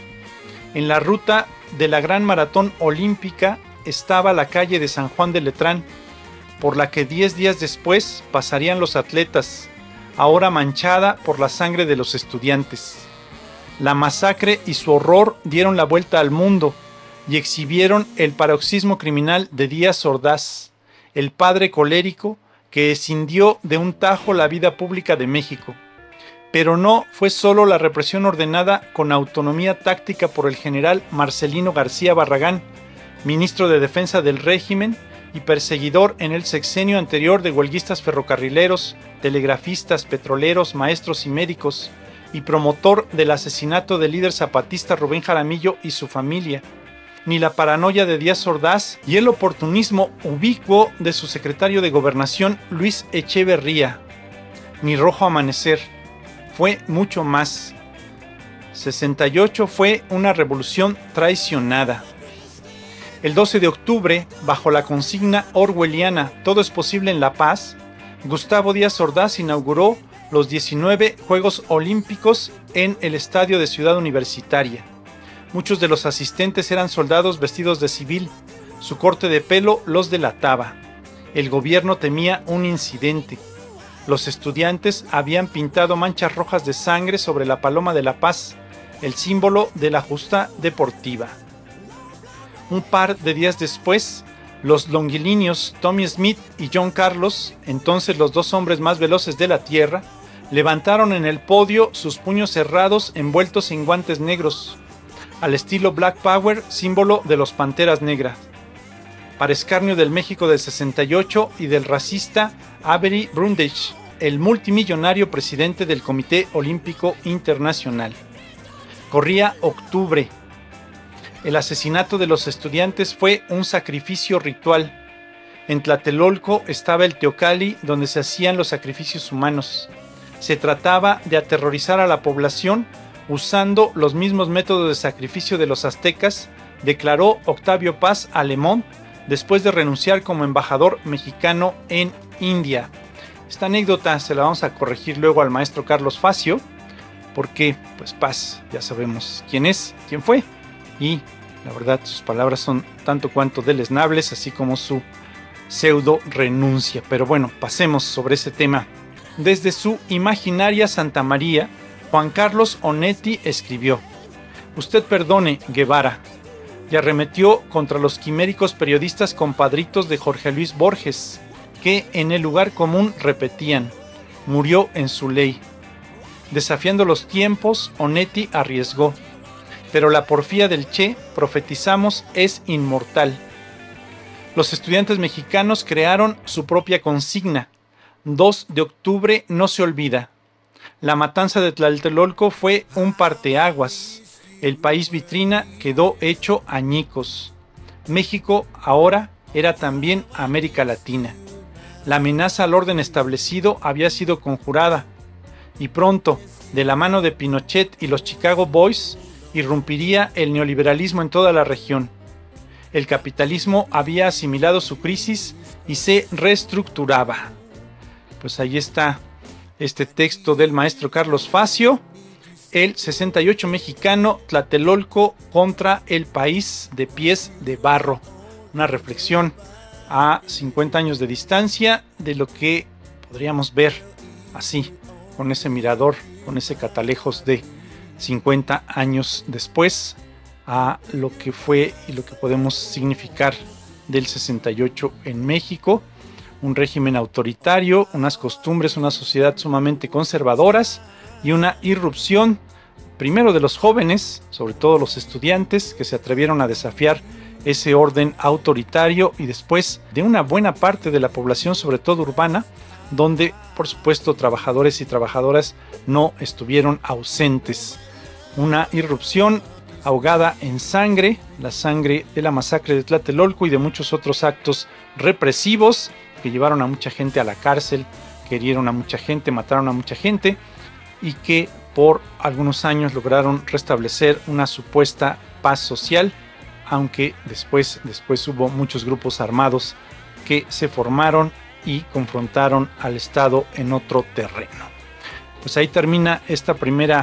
En la ruta de la Gran Maratón Olímpica estaba la calle de San Juan de Letrán, por la que diez días después pasarían los atletas, ahora manchada por la sangre de los estudiantes. La masacre y su horror dieron la vuelta al mundo, y exhibieron el paroxismo criminal de Díaz Ordaz, el padre colérico que escindió de un tajo la vida pública de México. Pero no fue solo la represión ordenada con autonomía táctica por el general Marcelino García Barragán, ministro de Defensa del régimen y perseguidor en el sexenio anterior de huelguistas ferrocarrileros, telegrafistas, petroleros, maestros y médicos, y promotor del asesinato del líder zapatista Rubén Jaramillo y su familia, ni la paranoia de Díaz Ordaz y el oportunismo ubicuo de su secretario de Gobernación Luis Echeverría, ni Rojo Amanecer. Fue mucho más. sesenta y ocho fue una revolución traicionada. El doce de octubre, bajo la consigna orwelliana "Todo es posible en la paz", Gustavo Díaz Ordaz inauguró los diecinueve Juegos Olímpicos en el estadio de Ciudad Universitaria. Muchos de los asistentes eran soldados vestidos de civil. Su corte de pelo los delataba. El gobierno temía un incidente. Los estudiantes habían pintado manchas rojas de sangre sobre la Paloma de la Paz, el símbolo de la justa deportiva. Un par de días después, los longilíneos Tommy Smith y John Carlos, entonces los dos hombres más veloces de la Tierra, levantaron en el podio sus puños cerrados envueltos en guantes negros, al estilo Black Power, símbolo de los Panteras Negras, para escarnio del México del sesenta y ocho y del racista Avery Brundage, el multimillonario presidente del Comité Olímpico Internacional. Corría octubre. El asesinato de los estudiantes fue un sacrificio ritual. En Tlatelolco estaba el Teocalli, donde se hacían los sacrificios humanos. Se trataba de aterrorizar a la población usando los mismos métodos de sacrificio de los aztecas, declaró Octavio Paz Alemón después de renunciar como embajador mexicano en India. Esta anécdota se la vamos a corregir luego al maestro Carlos Facio, porque pues Paz ya sabemos quién es, quién fue, y la verdad sus palabras son tanto cuanto deleznables, así como su pseudo renuncia. Pero bueno, pasemos sobre ese tema. Desde su imaginaria Santa María, Juan Carlos Onetti escribió: «Usted perdone, Guevara», y arremetió contra los quiméricos periodistas compadritos de Jorge Luis Borges, que en el lugar común repetían: «Murió en su ley». Desafiando los tiempos, Onetti arriesgó: «Pero la porfía del Che, profetizamos, es inmortal». Los estudiantes mexicanos crearon su propia consigna: dos de octubre no se olvida. La matanza de Tlatelolco fue un parteaguas. El país vitrina quedó hecho añicos. México ahora era también América Latina. La amenaza al orden establecido había sido conjurada, y pronto, de la mano de Pinochet y los Chicago Boys, irrumpiría el neoliberalismo en toda la región. El capitalismo había asimilado su crisis y se reestructuraba. Pues ahí está este texto del maestro Carlos Facio, el sesenta y ocho mexicano, Tlatelolco contra el país de pies de barro. Una reflexión a cincuenta años de distancia de lo que podríamos ver así, con ese mirador, con ese catalejos de cincuenta años después, a lo que fue y lo que podemos significar del sesenta y ocho en México. Un régimen autoritario, unas costumbres, una sociedad sumamente conservadoras y una irrupción, primero de los jóvenes, sobre todo los estudiantes, que se atrevieron a desafiar ese orden autoritario, y después de una buena parte de la población, sobre todo urbana, donde por supuesto trabajadores y trabajadoras no estuvieron ausentes. Una irrupción ahogada en sangre, la sangre de la masacre de Tlatelolco y de muchos otros actos represivos que llevaron a mucha gente a la cárcel, que hirieron a mucha gente, mataron a mucha gente, y que por algunos años lograron restablecer una supuesta paz social, aunque después, después hubo muchos grupos armados que se formaron y confrontaron al Estado en otro terreno. Pues ahí termina esta primera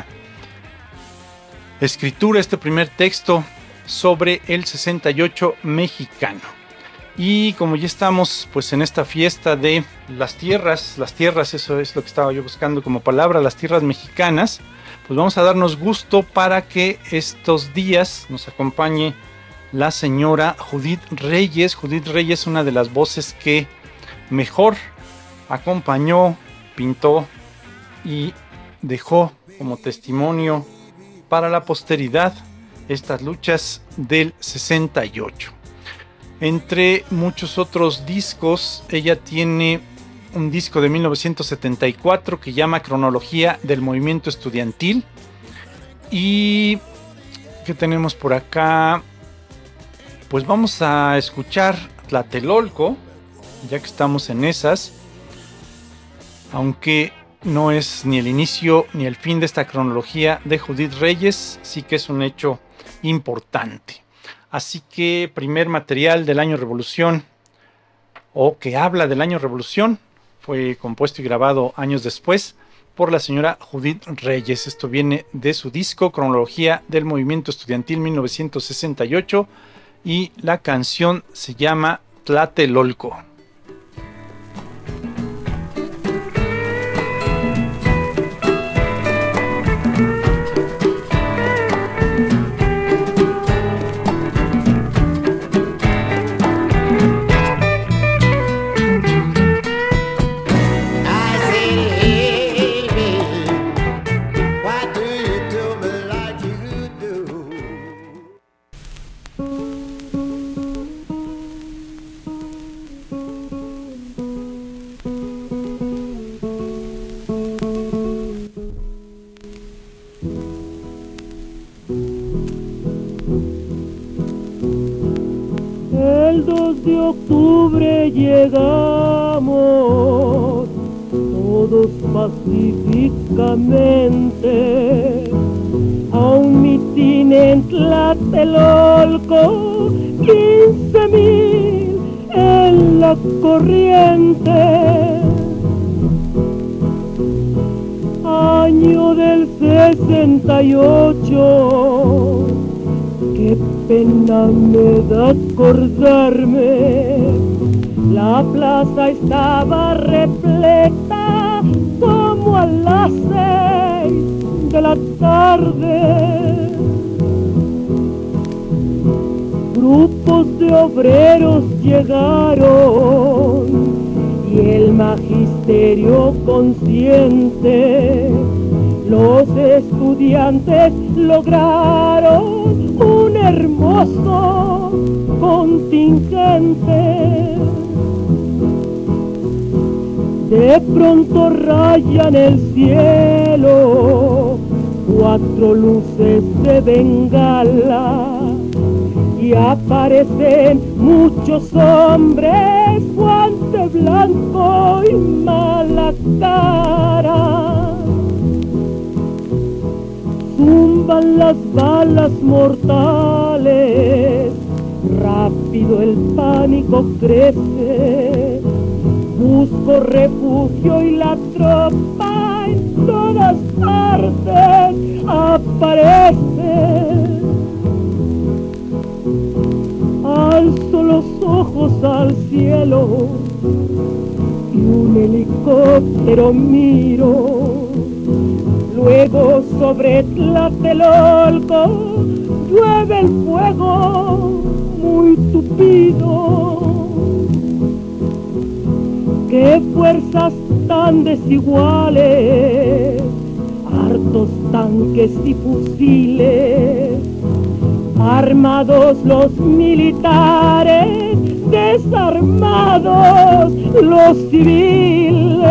escritura, este primer texto sobre el sesenta y ocho mexicano. Y como ya estamos pues en esta fiesta de las tierras, las tierras, eso es lo que estaba yo buscando como palabra, las tierras mexicanas, pues vamos a darnos gusto para que estos días nos acompañe la señora Judith Reyes. Judith Reyes, una de las voces que mejor acompañó, pintó y dejó como testimonio para la posteridad estas luchas del sesenta y ocho. Entre muchos otros discos, ella tiene un disco de mil novecientos setenta y cuatro que llama Cronología del Movimiento Estudiantil. Y ¿qué tenemos por acá? Pues vamos a escuchar Tlatelolco, ya que estamos en esas, aunque no es ni el inicio ni el fin de esta cronología de Judith Reyes, sí que es un hecho importante. Así que primer material del año Revolución, o que habla del año Revolución, fue compuesto y grabado años después por la señora Judith Reyes. Esto viene de su disco Cronología del Movimiento Estudiantil mil novecientos sesenta y ocho y la canción se llama Tlatelolco. I say, hey, baby. dos de octubre llegamos, todos pacíficamente, a un mitin en Tlatelolco, quince mil en la corriente. Año del sesenta y ocho, qué pena me da acordarme, la plaza estaba repleta como a las seis de la tarde. Grupos de obreros llegaron y el magisterio consciente, los estudiantes lograron un hermoso contingente. De pronto rayan el cielo cuatro luces de bengala y aparecen muchos hombres, guante blanco y mala cara. Zumban las balas mortales, rápido el pánico crece, busco refugio y la tropa en todas partes aparece. Alzo los ojos al cielo y un helicóptero miro, luego sobre Tlatelolco llueve el fuego muy tupido. Qué fuerzas tan desiguales, hartos tanques y fusiles, armados los militares, desarmados los civiles.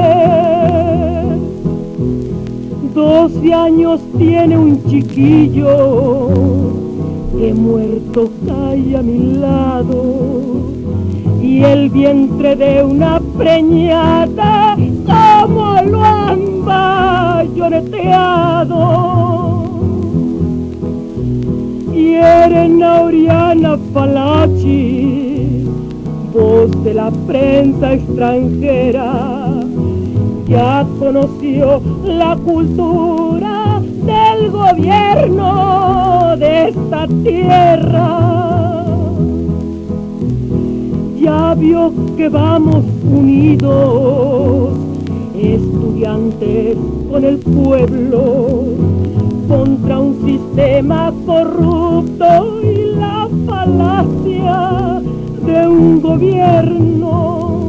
Doce años tiene un chiquillo que muerto cae a mi lado, y el vientre de una preñada como lo han bayoneteado. Hieren a Oriana Falachi, voz de la prensa extranjera, ya conoció la cultura del gobierno de esta tierra. Ya vio que vamos unidos, estudiantes con el pueblo, contra un sistema corrupto y la falacia de un gobierno.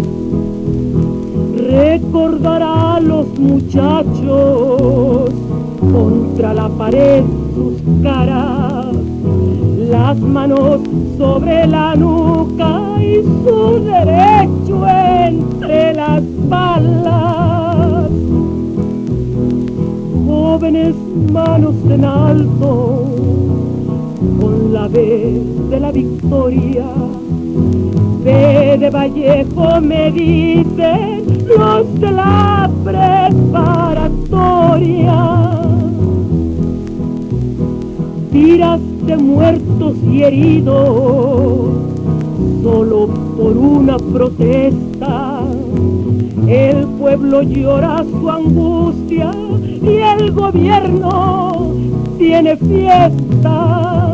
Recordará a los muchachos contra la pared sus caras, las manos sobre la nuca y su derecho entre las balas. Jóvenes, manos en alto, con la B de la victoria. B de Vallejo me dicen los de la preparatoria. Tiras de muertos y heridos, solo por una protesta. El pueblo llora su angustia y el gobierno tiene fiesta.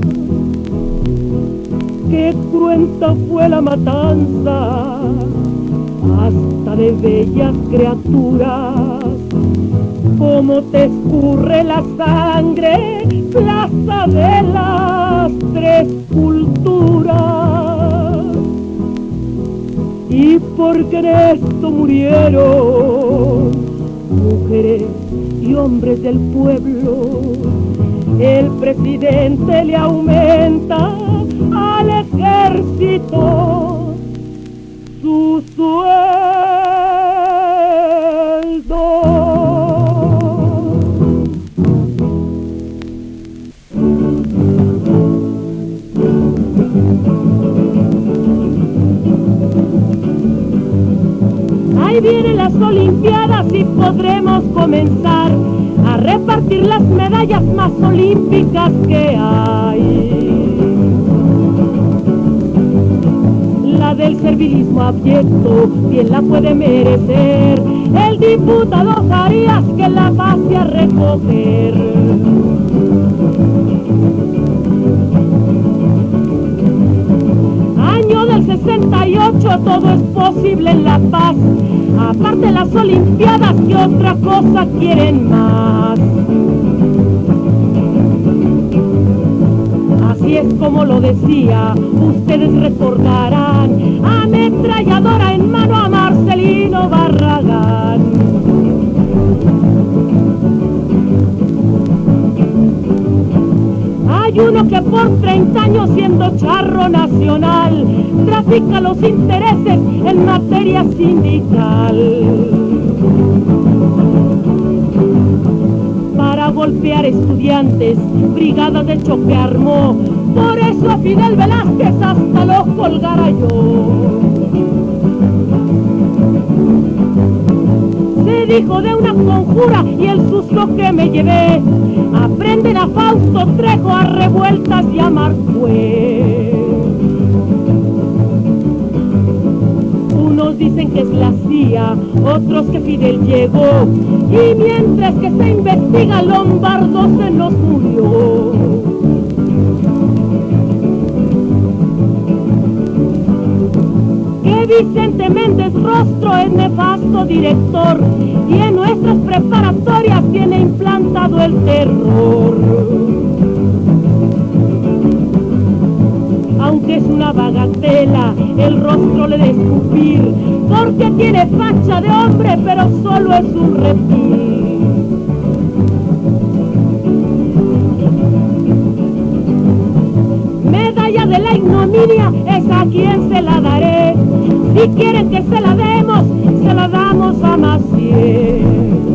Qué cruenta fue la matanza, hasta de bellas criaturas. Cómo te escurre la sangre, plaza de las tres culturas. Y porque en esto murieron mujeres y hombres del pueblo, el presidente le aumenta al ejército su sueldo. Olimpiadas y podremos comenzar a repartir las medallas más olímpicas que hay. La del servilismo abyecto bien la puede merecer el diputado Farías, que la pase a recoger. Año del sesenta y ocho, todo es posible en La Paz. Aparte las Olimpiadas, ¿qué otra cosa quieren más? Así es como lo decía, ustedes recordarán, ametralladora en mano a Marcelino Barragán. Hay uno que por treinta años siendo charro nacional trafica los intereses en materia sindical. Para golpear estudiantes, brigadas de choque armó, por eso a Fidel Velázquez hasta lo colgara yo. Se dijo de una conjura y el susto que me llevé, aprenden a Fausto Trejo, a revueltas y a Marcué. Unos dicen que es la C I A, otros que Fidel llegó, y mientras que se investiga, Lombardo se nos murió. Que Vicente Méndez Rostro es nefasto director y en nuestras preparatorias tiene implantado el terror. Aunque es una bagatela el rostro le de escupir, porque tiene facha de hombre pero solo es un reptil. Medalla de la ignominia, es a quien se la daré. Si quieren que se la demos, se la damos a Macié.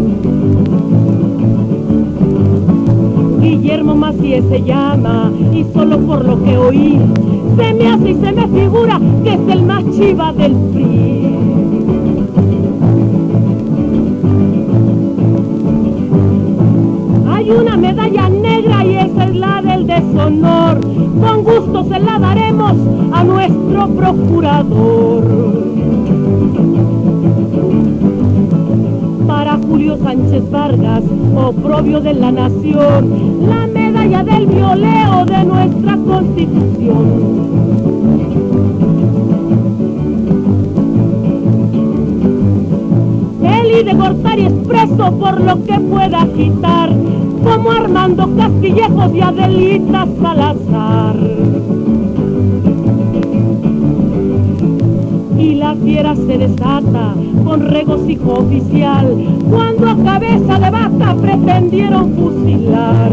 Guillermo Macié se llama, y solo por lo que oí, se me hace y se me figura que es el más chiva del P R I. Hay una medalla negra y esa es la del deshonor, con gusto se la daremos a nuestro procurador. Para Julio Sánchez Vargas, oprobio de la nación, la medalla del violeo de nuestra Constitución. Eli de Gortari es preso por lo que pueda quitar, como Armando Castillejos y Adelita Salazar. Y la fiera se desata con regocijo oficial cuando a cabeza de vaca pretendieron fusilar.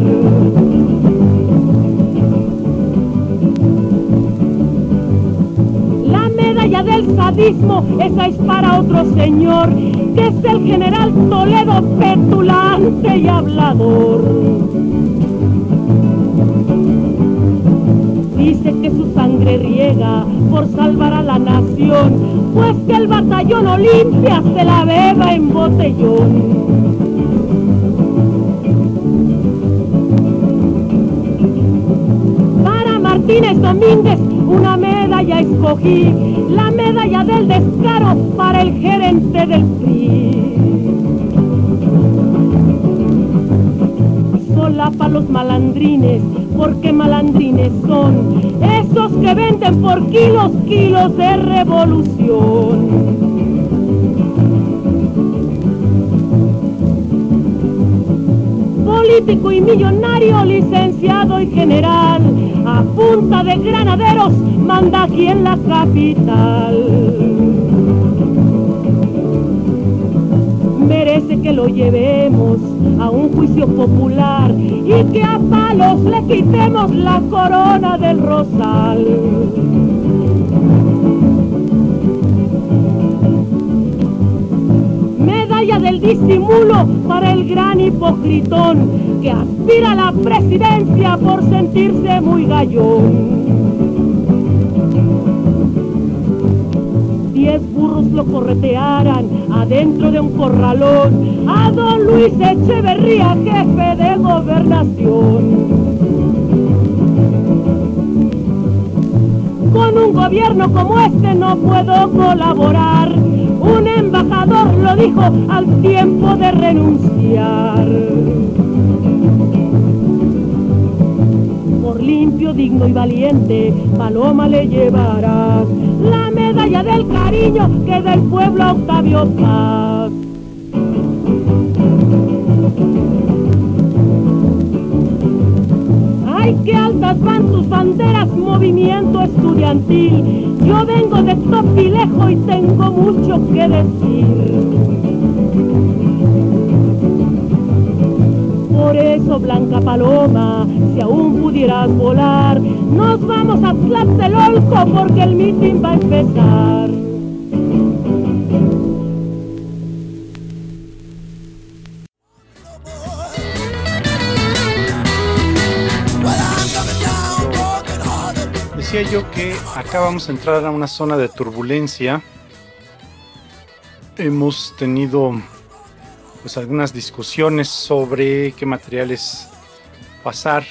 La medalla del sadismo, esa es para otro señor, que es el general Toledo, petulante y hablador. Dice que su sangre riega por salvar a la nación, pues que el batallón Olimpia se la beba en botellón. Para Martínez Domínguez una medalla escogí, la medalla del descaro para el gerente del P R I. Solapa los malandrines, porque malandrines son esos que venden por kilos, kilos de revolución. Político y millonario, licenciado y general, a punta de granaderos manda aquí en la capital. Merece que lo llevemos a un juicio popular y que a palos le quitemos la corona del rosal. Medalla del disimulo para el gran hipocritón que aspira a la presidencia por sentirse muy gallón. diez burros lo corretearan adentro de un corralón a don Luis Echeverría, jefe de gobernación. Con un gobierno como este no puedo colaborar, un embajador lo dijo al tiempo de renunciar. Por limpio, digno y valiente, Paloma le llevarás la medalla del cariño que del pueblo a Octavio Paz. ¡Ay, qué altas van tus banderas, movimiento estudiantil! Yo vengo de Topilejo y tengo mucho que decir. Por eso, Blanca Paloma, si aún pudieras volar, nos vamos a Tlatelolco porque el mitin va a empezar. Decía yo que acá vamos a entrar a una zona de turbulencia. Hemos tenido pues algunas discusiones sobre qué materiales pasar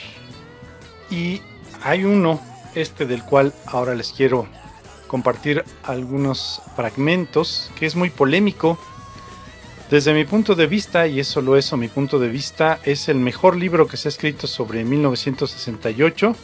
y hay uno, este del cual ahora les quiero compartir algunos fragmentos, que es muy polémico. Desde mi punto de vista, y es solo eso, mi punto de vista, es el mejor libro que se ha escrito sobre mil novecientos sesenta y ocho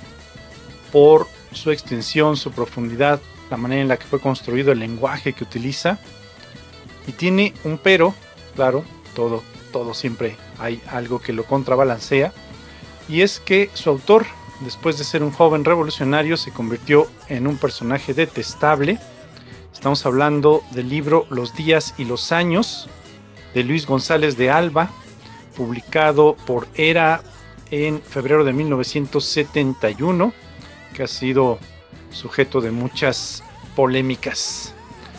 por su extensión, su profundidad, la manera en la que fue construido, el lenguaje que utiliza, y tiene un pero. Claro, todo, todo siempre hay algo que lo contrabalancea, y es que su autor, después de ser un joven revolucionario, se convirtió en un personaje detestable. Estamos hablando del libro Los días y los años, de Luis González de Alba, publicado por Era en febrero de mil novecientos setenta y uno, que ha sido sujeto de muchas polémicas.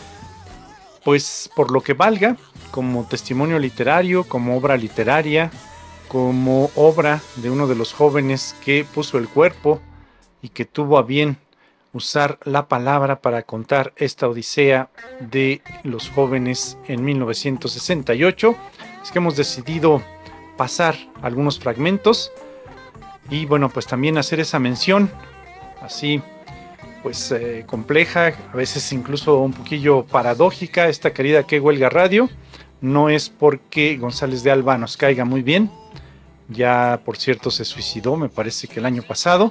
Pues por lo que valga, como testimonio literario, como obra literaria, como obra de uno de los jóvenes que puso el cuerpo y que tuvo a bien usar la palabra para contar esta odisea de los jóvenes en mil novecientos sesenta y ocho, es que hemos decidido pasar algunos fragmentos y bueno, pues también hacer esa mención así pues eh, compleja, a veces incluso un poquillo paradójica, esta querida Que Huelga Radio. No es porque González de Alba nos caiga muy bien, ya por cierto se suicidó, me parece que el año pasado,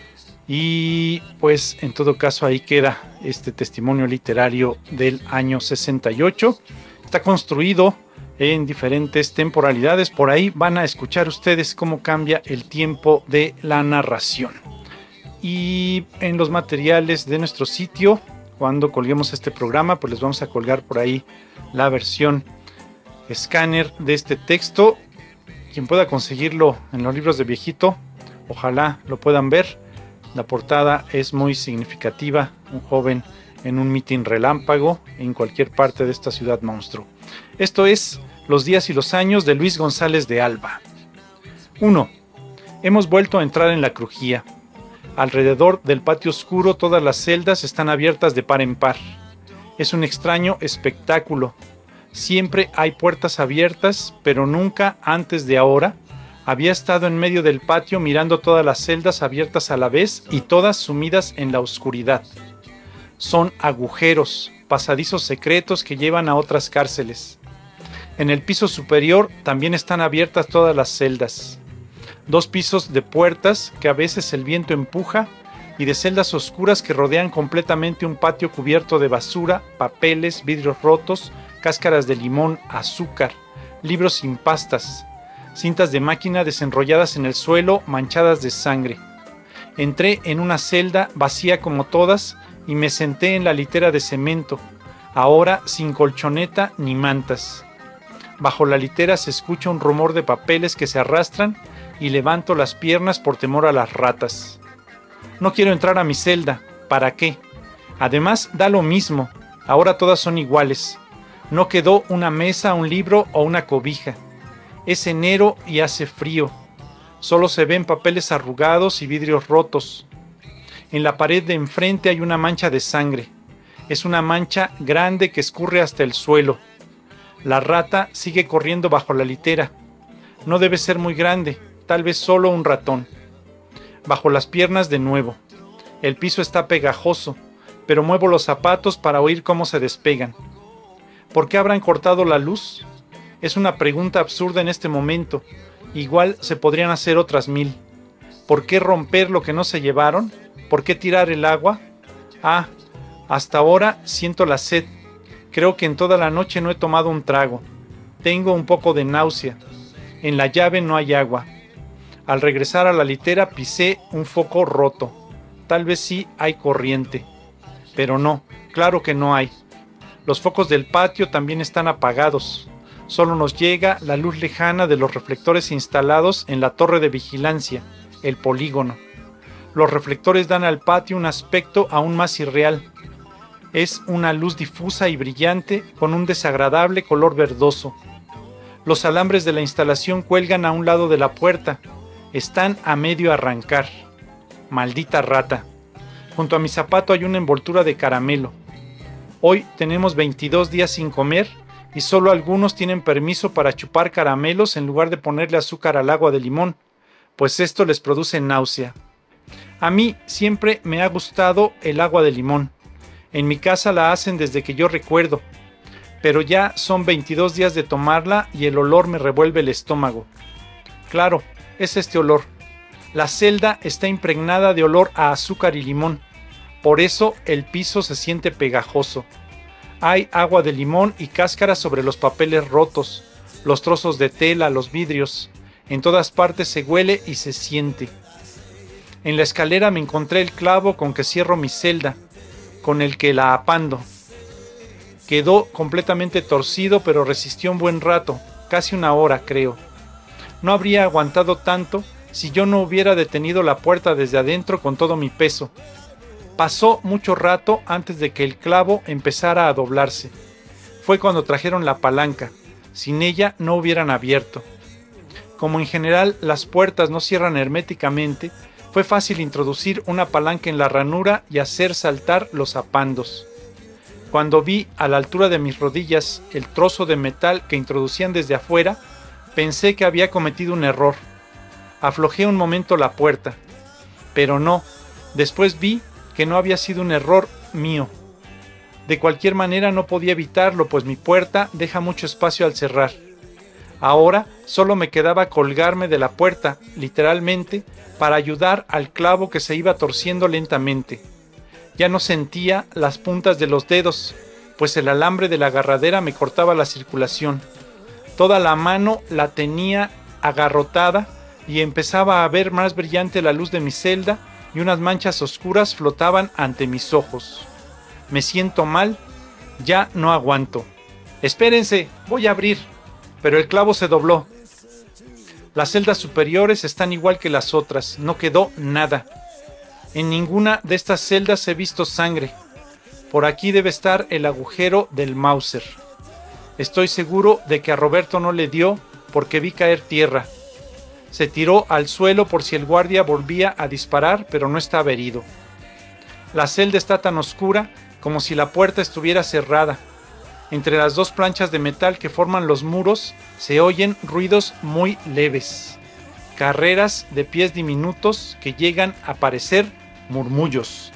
y pues en todo caso ahí queda este testimonio literario del año sesenta y ocho. Está construido en diferentes temporalidades, por ahí van a escuchar ustedes cómo cambia el tiempo de la narración. Y en los materiales de nuestro sitio, cuando colguemos este programa, pues les vamos a colgar por ahí la versión escáner de este texto. Quien pueda conseguirlo en los libros de viejito, ojalá lo puedan ver. La portada es muy significativa, un joven en un mitin relámpago en cualquier parte de esta ciudad monstruo. Esto es Los días y los años de Luis González de Alba. uno. Hemos vuelto a entrar en la crujía. Alrededor del patio oscuro todas las celdas están abiertas de par en par. Es un extraño espectáculo. Siempre hay puertas abiertas, pero nunca antes de ahora había estado en medio del patio mirando todas las celdas abiertas a la vez y todas sumidas en la oscuridad. Son agujeros, pasadizos secretos que llevan a otras cárceles. En el piso superior también están abiertas todas las celdas. Dos pisos de puertas que a veces el viento empuja y de celdas oscuras que rodean completamente un patio cubierto de basura, papeles, vidrios rotos, cáscaras de limón, azúcar, libros sin pastas, cintas de máquina desenrolladas en el suelo manchadas de sangre. Entré en una celda vacía como todas y me senté en la litera de cemento, ahora sin colchoneta ni mantas. Bajo la litera se escucha un rumor de papeles que se arrastran y levanto las piernas por temor a las ratas. No quiero entrar a mi celda. ¿Para qué? Además, da lo mismo. Ahora todas son iguales. No quedó una mesa, un libro o una cobija. Es enero y hace frío. Solo se ven papeles arrugados y vidrios rotos. En la pared de enfrente hay una mancha de sangre. Es una mancha grande que escurre hasta el suelo. La rata sigue corriendo bajo la litera. No debe ser muy grande, tal vez solo un ratón. Bajo las piernas de nuevo. El piso está pegajoso, pero muevo los zapatos para oír cómo se despegan. ¿Por qué habrán cortado la luz? Es una pregunta absurda en este momento. Igual se podrían hacer otras mil. ¿Por qué romper lo que no se llevaron? ¿Por qué tirar el agua? Ah, hasta ahora siento la sed. Creo que en toda la noche no he tomado un trago. Tengo un poco de náusea. En la llave no hay agua. Al regresar a la litera pisé un foco roto. Tal vez sí hay corriente. Pero no, claro que no hay. Los focos del patio también están apagados. Solo nos llega la luz lejana de los reflectores instalados en la torre de vigilancia, el polígono. Los reflectores dan al patio un aspecto aún más irreal. Es una luz difusa y brillante con un desagradable color verdoso. Los alambres de la instalación cuelgan a un lado de la puerta. Están a medio arrancar. Maldita rata. Junto a mi zapato hay una envoltura de caramelo. Hoy tenemos veintidós días sin comer y solo algunos tienen permiso para chupar caramelos en lugar de ponerle azúcar al agua de limón, pues esto les produce náusea. A mí siempre me ha gustado el agua de limón. En mi casa la hacen desde que yo recuerdo, pero ya son veintidós días de tomarla y el olor me revuelve el estómago. Claro, es este olor. La celda está impregnada de olor a azúcar y limón. Por eso el piso se siente pegajoso. Hay agua de limón y cáscara sobre los papeles rotos, los trozos de tela, los vidrios. En todas partes se huele y se siente. En la escalera me encontré el clavo con que cierro mi celda, con el que la apando. Quedó completamente torcido, pero resistió un buen rato, casi una hora, creo. No habría aguantado tanto si yo no hubiera detenido la puerta desde adentro con todo mi peso. Pasó mucho rato antes de que el clavo empezara a doblarse. Fue cuando trajeron la palanca. Sin ella no hubieran abierto. Como en general las puertas no cierran herméticamente, fue fácil introducir una palanca en la ranura y hacer saltar los apandos. Cuando vi a la altura de mis rodillas el trozo de metal que introducían desde afuera, pensé que había cometido un error. Aflojé un momento la puerta, pero no. Después vi que no había sido un error mío. De cualquier manera no podía evitarlo, pues mi puerta deja mucho espacio al cerrar. Ahora solo me quedaba colgarme de la puerta, literalmente, para ayudar al clavo que se iba torciendo lentamente. Ya no sentía las puntas de los dedos, pues el alambre de la agarradera me cortaba la circulación. Toda la mano la tenía agarrotada y empezaba a ver más brillante la luz de mi celda y unas manchas oscuras flotaban ante mis ojos. Me siento mal, ya no aguanto. Espérense, voy a abrir. Pero el clavo se dobló. Las celdas superiores están igual que las otras, no quedó nada. En ninguna de estas celdas he visto sangre. Por aquí debe estar el agujero del Mauser. Estoy seguro de que a Roberto no le dio porque vi caer tierra. Se tiró al suelo por si el guardia volvía a disparar, pero no estaba herido. La celda está tan oscura como si la puerta estuviera cerrada. Entre las dos planchas de metal que forman los muros se oyen ruidos muy leves. Carreras de pies diminutos que llegan a parecer murmullos.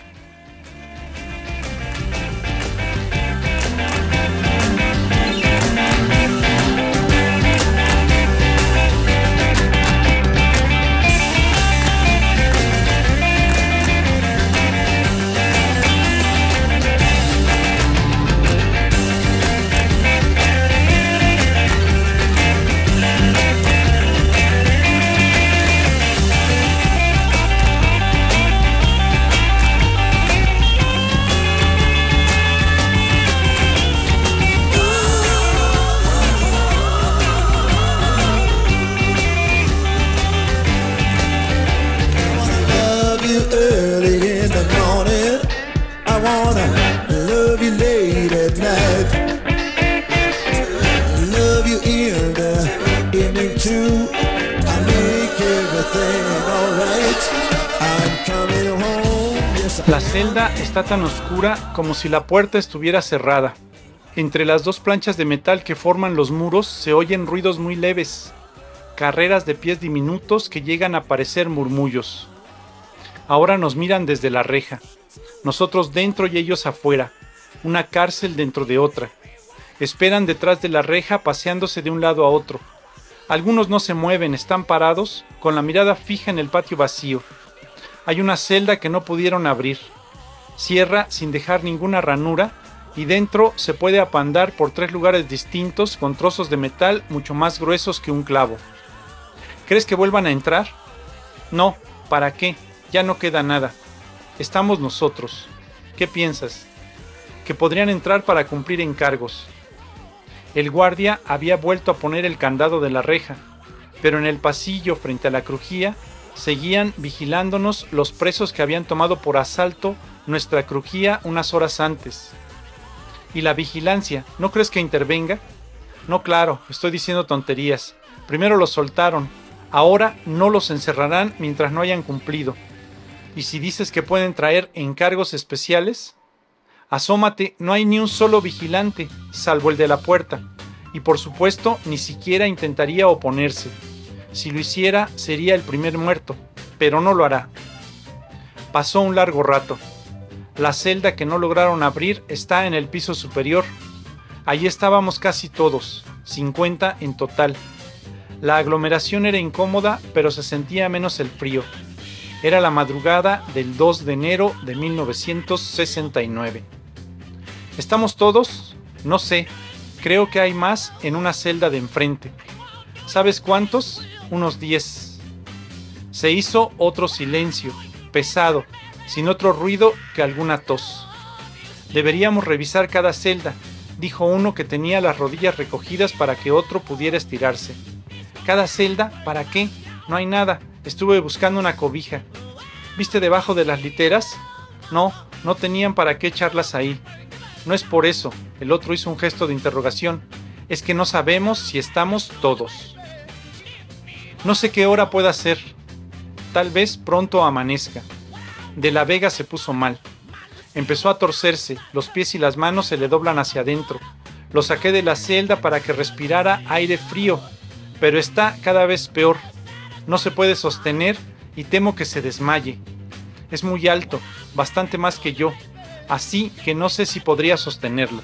La celda está tan oscura como si la puerta estuviera cerrada. Entre las dos planchas de metal que forman los muros se oyen ruidos muy leves, carreras de pies diminutos que llegan a parecer murmullos. Ahora nos miran desde la reja, nosotros dentro y ellos afuera, una cárcel dentro de otra. Esperan detrás de la reja paseándose de un lado a otro. Algunos no se mueven, están parados, con la mirada fija en el patio vacío. Hay una celda que no pudieron abrir. Cierra sin dejar ninguna ranura y dentro se puede apandar por tres lugares distintos con trozos de metal mucho más gruesos que un clavo. ¿Crees que vuelvan a entrar? No, ¿para qué? Ya no queda nada. Estamos nosotros. ¿Qué piensas? Que podrían entrar para cumplir encargos. El guardia había vuelto a poner el candado de la reja, pero en el pasillo frente a la crujía seguían vigilándonos los presos que habían tomado por asalto nuestra crujía unas horas antes. ¿Y la vigilancia? ¿No crees que intervenga? No, claro, estoy diciendo tonterías. Primero los soltaron, ahora no los encerrarán mientras no hayan cumplido. ¿Y si dices que pueden traer encargos especiales? Asómate, no hay ni un solo vigilante, salvo el de la puerta. Y por supuesto, ni siquiera intentaría oponerse. Si lo hiciera, sería el primer muerto, pero no lo hará. Pasó un largo rato. La celda que no lograron abrir está en el piso superior. Allí estábamos casi todos, cincuenta en total. La aglomeración era incómoda, pero se sentía menos el frío. Era la madrugada del dos de enero de mil novecientos sesenta y nueve. ¿Estamos todos? No sé. Creo que hay más en una celda de enfrente. ¿Sabes cuántos? Unos diez. Se hizo otro silencio, pesado, sin otro ruido que alguna tos. Deberíamos revisar cada celda, dijo uno que tenía las rodillas recogidas para que otro pudiera estirarse. ¿Cada celda? ¿Para qué? No hay nada. Estuve buscando una cobija. ¿Viste debajo de las literas? No, no tenían para qué echarlas ahí. No es por eso. El otro hizo un gesto de interrogación. Es que no sabemos si estamos todos. No sé qué hora pueda ser. Tal vez pronto amanezca. De la Vega se puso mal. Empezó a torcerse, los pies y las manos se le doblan hacia adentro. Lo saqué de la celda para que respirara aire frío, pero está cada vez peor. No se puede sostener y temo que se desmaye. Es muy alto, bastante más que yo, así que no sé si podría sostenerlo.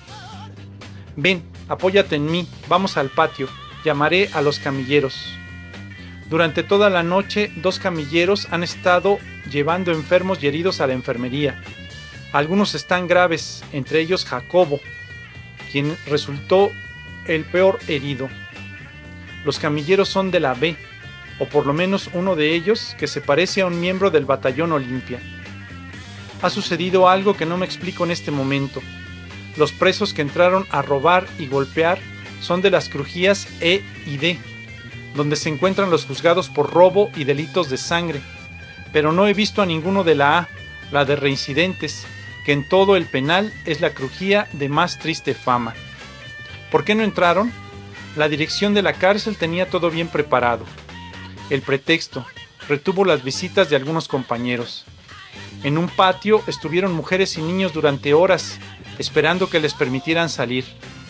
Ven, apóyate en mí, vamos al patio, llamaré a los camilleros. Durante toda la noche, dos camilleros han estado llevando enfermos y heridos a la enfermería. Algunos están graves, entre ellos Jacobo, quien resultó el peor herido. Los camilleros son de la B, o por lo menos uno de ellos que se parece a un miembro del batallón Olimpia. Ha sucedido algo que no me explico en este momento. Los presos que entraron a robar y golpear son de las crujías E y D, donde se encuentran los juzgados por robo y delitos de sangre, pero no he visto a ninguno de la A, la de reincidentes, que en todo el penal es la crujía de más triste fama. ¿Por qué no entraron? La dirección de la cárcel tenía todo bien preparado. El pretexto: retuvo las visitas de algunos compañeros. En un patio estuvieron mujeres y niños durante horas, esperando que les permitieran salir.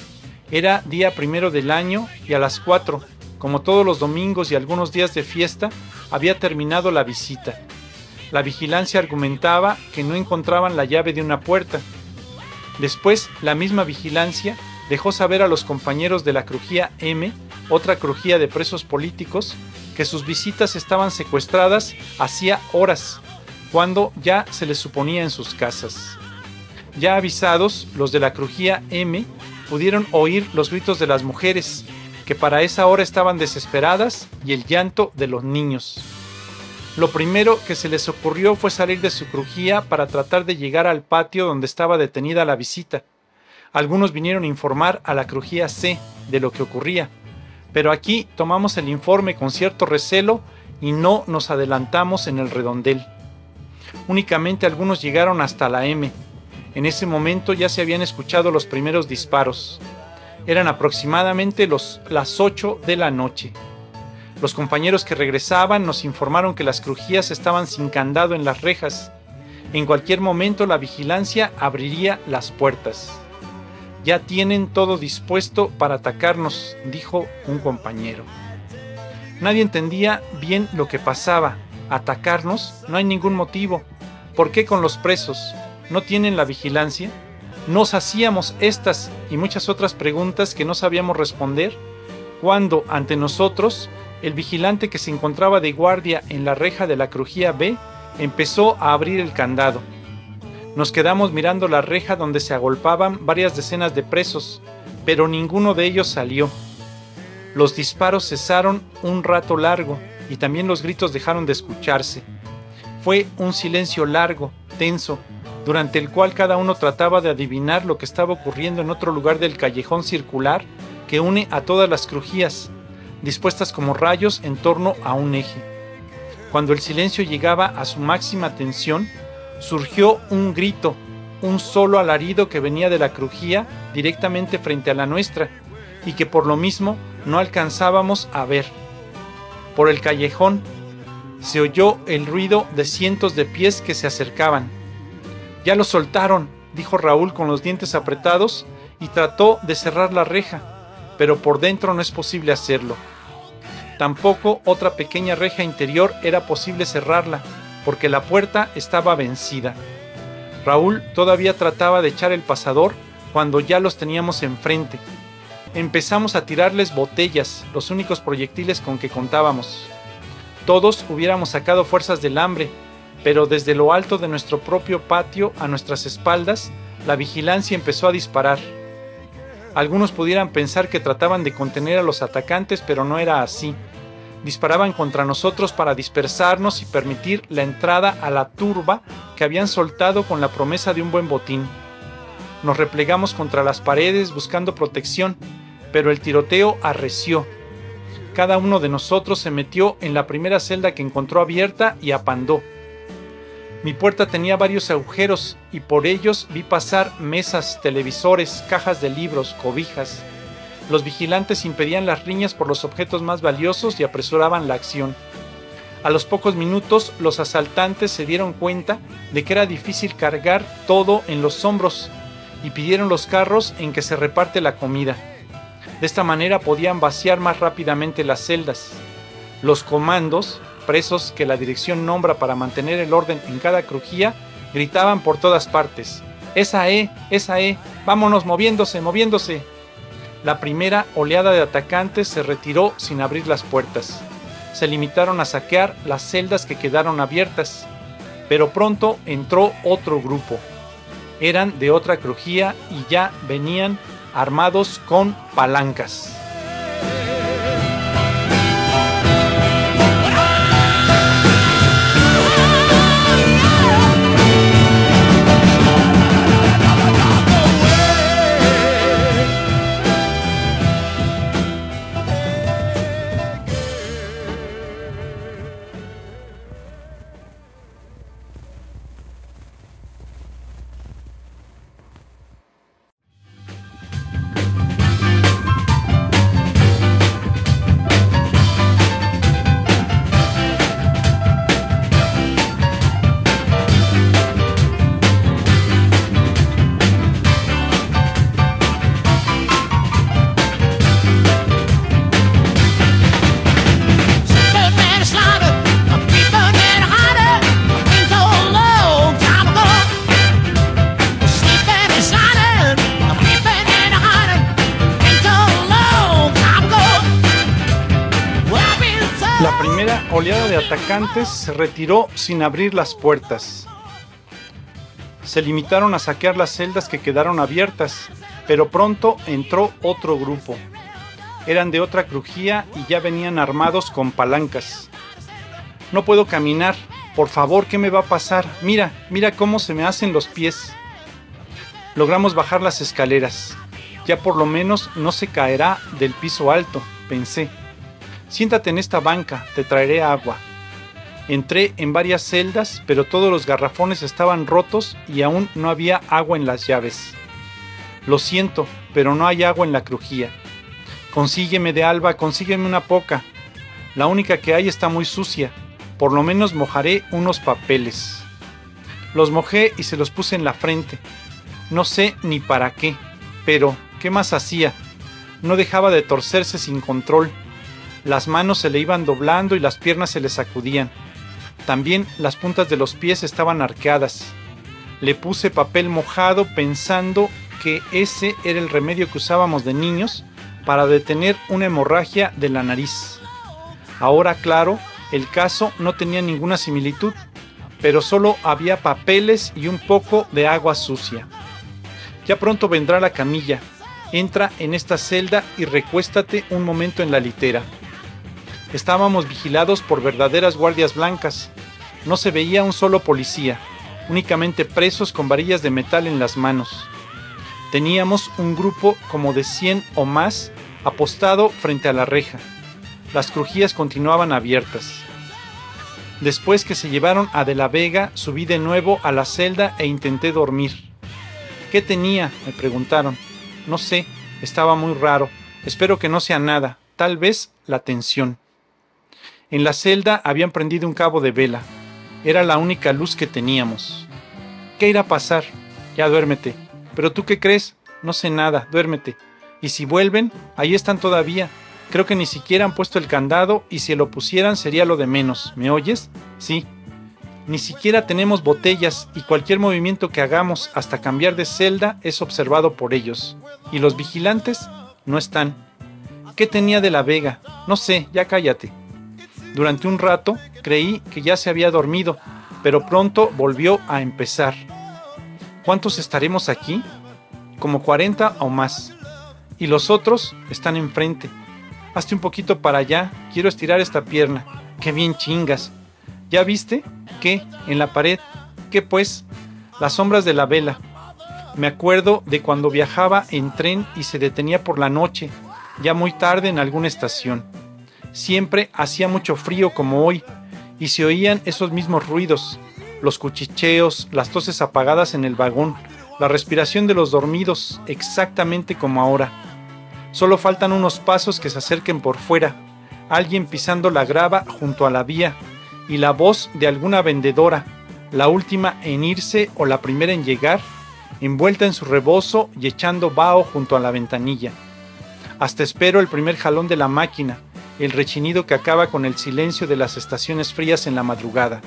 Era día primero del año y a las cuatro, como todos los domingos y algunos días de fiesta, había terminado la visita. La vigilancia argumentaba que no encontraban la llave de una puerta. Después, la misma vigilancia dejó saber a los compañeros de la crujía M, otra crujía de presos políticos, que sus visitas estaban secuestradas hacía horas, cuando ya se les suponía en sus casas. Ya avisados, los de la crujía M pudieron oír los gritos de las mujeres, que para esa hora estaban desesperadas, y el llanto de los niños. Lo primero que se les ocurrió fue salir de su crujía para tratar de llegar al patio donde estaba detenida la visita. Algunos vinieron a informar a la crujía C de lo que ocurría, pero aquí tomamos el informe con cierto recelo y no nos adelantamos en el redondel. Únicamente algunos llegaron hasta la M. En ese momento ya se habían escuchado los primeros disparos. Eran aproximadamente los, las ocho de la noche. Los compañeros que regresaban nos informaron que las crujías estaban sin candado en las rejas. En cualquier momento la vigilancia abriría las puertas. Ya tienen todo dispuesto para atacarnos, dijo un compañero. Nadie entendía bien lo que pasaba. ¿Atacarnos? No hay ningún motivo. ¿Por qué con los presos? ¿No tienen la vigilancia? Nos hacíamos estas y muchas otras preguntas que no sabíamos responder cuando, ante nosotros, el vigilante que se encontraba de guardia en la reja de la crujía B empezó a abrir el candado. Nos quedamos mirando la reja donde se agolpaban varias decenas de presos, pero ninguno de ellos salió. Los disparos cesaron un rato largo y también los gritos dejaron de escucharse. Fue un silencio largo, tenso, durante el cual cada uno trataba de adivinar lo que estaba ocurriendo en otro lugar del callejón circular que une a todas las crujías, dispuestas como rayos en torno a un eje. Cuando el silencio llegaba a su máxima tensión, surgió un grito, un solo alarido que venía de la crujía directamente frente a la nuestra y que por lo mismo no alcanzábamos a ver. Por el callejón se oyó el ruido de cientos de pies que se acercaban. «Ya lo soltaron», dijo Raúl con los dientes apretados y trató de cerrar la reja, pero por dentro no es posible hacerlo. Tampoco otra pequeña reja interior era posible cerrarla, porque la puerta estaba vencida. Raúl todavía trataba de echar el pasador cuando ya los teníamos enfrente. Empezamos a tirarles botellas, los únicos proyectiles con que contábamos. Todos hubiéramos sacado fuerzas del hambre, pero desde lo alto de nuestro propio patio a nuestras espaldas, la vigilancia empezó a disparar. Algunos pudieran pensar que trataban de contener a los atacantes, pero no era así. Disparaban contra nosotros para dispersarnos y permitir la entrada a la turba que habían soltado con la promesa de un buen botín. Nos replegamos contra las paredes buscando protección, pero el tiroteo arreció. Cada uno de nosotros se metió en la primera celda que encontró abierta y apandó. Mi puerta tenía varios agujeros y por ellos vi pasar mesas, televisores, cajas de libros, cobijas. Los vigilantes impedían las riñas por los objetos más valiosos y apresuraban la acción. A los pocos minutos, los asaltantes se dieron cuenta de que era difícil cargar todo en los hombros y pidieron los carros en que se reparte la comida. De esta manera podían vaciar más rápidamente las celdas. Los comandos, presos que la dirección nombra para mantener el orden en cada crujía, gritaban por todas partes: «¡Esa E! ¡Esa E! ¡Vámonos moviéndose, moviéndose!». La primera oleada de atacantes se retiró sin abrir las puertas. Se limitaron a saquear las celdas que quedaron abiertas, pero pronto entró otro grupo. Eran de otra crujía y ya venían armados con palancas. Oleada de atacantes se retiró sin abrir las puertas. Se limitaron a saquear las celdas que quedaron abiertas, pero pronto entró otro grupo. Eran de otra crujía y ya venían armados con palancas. «No puedo caminar. Por favor, ¿qué me va a pasar? Mira, mira cómo se me hacen los pies». Logramos bajar las escaleras. Ya por lo menos no se caerá del piso alto, pensé. «Siéntate en esta banca, te traeré agua». Entré en varias celdas, pero todos los garrafones estaban rotos y aún no había agua en las llaves. «Lo siento, pero no hay agua en la crujía». «Consígueme de Alba, consígueme una poca. La única que hay está muy sucia. Por lo menos mojaré unos papeles». Los mojé y se los puse en la frente. No sé ni para qué, pero ¿qué más hacía? No dejaba de torcerse sin control. Las manos se le iban doblando y las piernas se le sacudían. También las puntas de los pies estaban arqueadas. Le puse papel mojado pensando que ese era el remedio que usábamos de niños para detener una hemorragia de la nariz. Ahora, claro, el caso no tenía ninguna similitud, pero solo había papeles y un poco de agua sucia. Ya pronto vendrá la camilla. Entra en esta celda y recuéstate un momento en la litera. Estábamos vigilados por verdaderas guardias blancas. No se veía un solo policía, únicamente presos con varillas de metal en las manos. Teníamos un grupo como de cien o más apostado frente a la reja. Las crujías continuaban abiertas. Después que se llevaron a De la Vega, subí de nuevo a la celda e intenté dormir. ¿Qué tenía?, me preguntaron. No sé, estaba muy raro. Espero que no sea nada, tal vez la tensión. En la celda habían prendido un cabo de vela. Era la única luz que teníamos. ¿Qué irá a pasar? Ya duérmete. ¿Pero tú qué crees? No sé nada, duérmete. Y si vuelven, ahí están todavía. Creo que ni siquiera han puesto el candado y si lo pusieran sería lo de menos. ¿Me oyes? Sí. Ni siquiera tenemos botellas y cualquier movimiento que hagamos hasta cambiar de celda es observado por ellos. ¿Y los vigilantes? No están. ¿Qué tenía De la Vega? No sé, ya cállate. Durante un rato creí que ya se había dormido, pero pronto volvió a empezar. ¿Cuántos estaremos aquí? Como cuarenta o más. Y los otros están enfrente. Hazte un poquito para allá, quiero estirar esta pierna. ¡Qué bien chingas! ¿Ya viste? ¿Qué? En la pared. ¿Qué pues? Las sombras de la vela. Me acuerdo de cuando viajaba en tren y se detenía por la noche, ya muy tarde en alguna estación. Siempre hacía mucho frío como hoy, y se oían esos mismos ruidos, los cuchicheos, las toses apagadas en el vagón, la respiración de los dormidos, exactamente como ahora. Solo faltan unos pasos que se acerquen por fuera, alguien pisando la grava junto a la vía, y la voz de alguna vendedora, la última en irse o la primera en llegar, envuelta en su rebozo y echando vaho junto a la ventanilla. Hasta espero el primer jalón de la máquina, el rechinido que acaba con el silencio de las estaciones frías en la madrugada.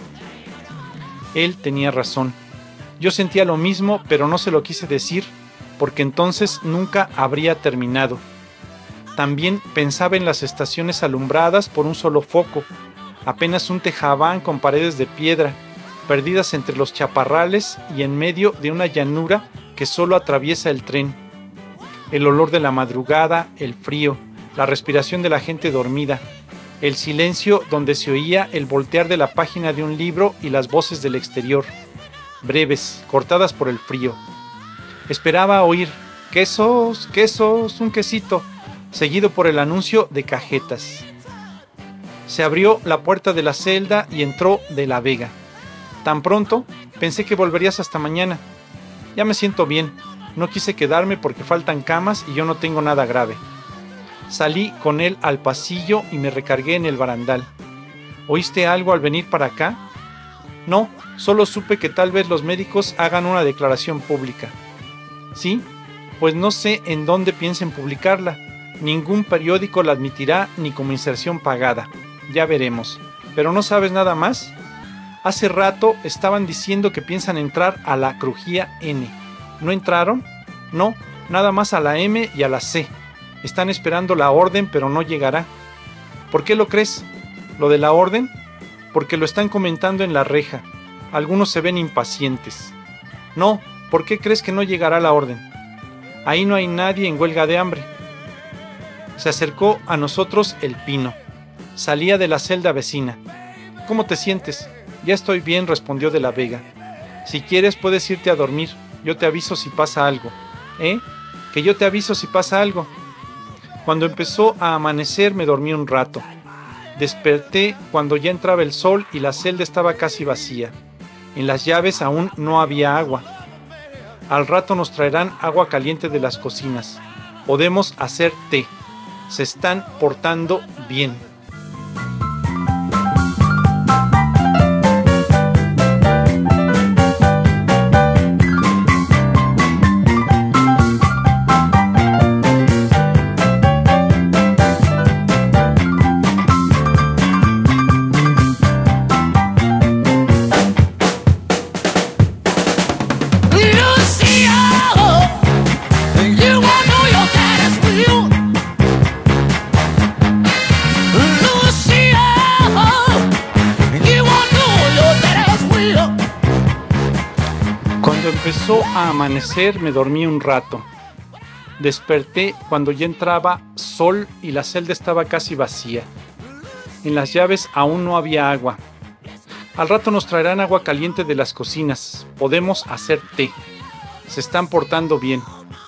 Él tenía razón. Yo sentía lo mismo, pero no se lo quise decir, porque entonces nunca habría terminado. También pensaba en las estaciones alumbradas por un solo foco, apenas un tejabán con paredes de piedra, perdidas entre los chaparrales y en medio de una llanura que solo atraviesa el tren. El olor de la madrugada, el frío, la respiración de la gente dormida, el silencio donde se oía el voltear de la página de un libro y las voces del exterior, breves, cortadas por el frío. Esperaba oír quesos, quesos, un quesito, seguido por el anuncio de cajetas. Se abrió la puerta de la celda y entró De la Vega. Tan pronto, pensé que volverías hasta mañana. Ya me siento bien. No quise quedarme porque faltan camas y yo no tengo nada grave. Salí con él al pasillo y me recargué en el barandal. ¿Oíste algo al venir para acá? No, solo supe que tal vez los médicos hagan una declaración pública. ¿Sí? Pues no sé en dónde piensen publicarla. Ningún periódico la admitirá ni como inserción pagada. Ya veremos. ¿Pero no sabes nada más? Hace rato estaban diciendo que piensan entrar a la crujía N. ¿No entraron? No, nada más a la M y a la C. Están esperando la orden, pero no llegará. ¿Por qué lo crees? ¿Lo de la orden? Porque lo están comentando en la reja. Algunos se ven impacientes. No, ¿por qué crees que no llegará la orden? Ahí no hay nadie en huelga de hambre. Se acercó a nosotros el Pino. Salía de la celda vecina. ¿Cómo te sientes? Ya estoy bien, respondió De la Vega. Si quieres puedes irte a dormir. Yo te aviso si pasa algo. ¿Eh? Que yo te aviso si pasa algo. Cuando empezó a amanecer me dormí un rato. Desperté cuando ya entraba el sol y la celda estaba casi vacía. En las llaves aún no había agua. Al rato nos traerán agua caliente de las cocinas. Podemos hacer té. Se están portando bien. empezó a amanecer me dormí un rato. Desperté cuando ya entraba sol y la celda estaba casi vacía. En las llaves aún no había agua. Al rato nos traerán agua caliente de las cocinas. Podemos hacer té. Se están portando bien.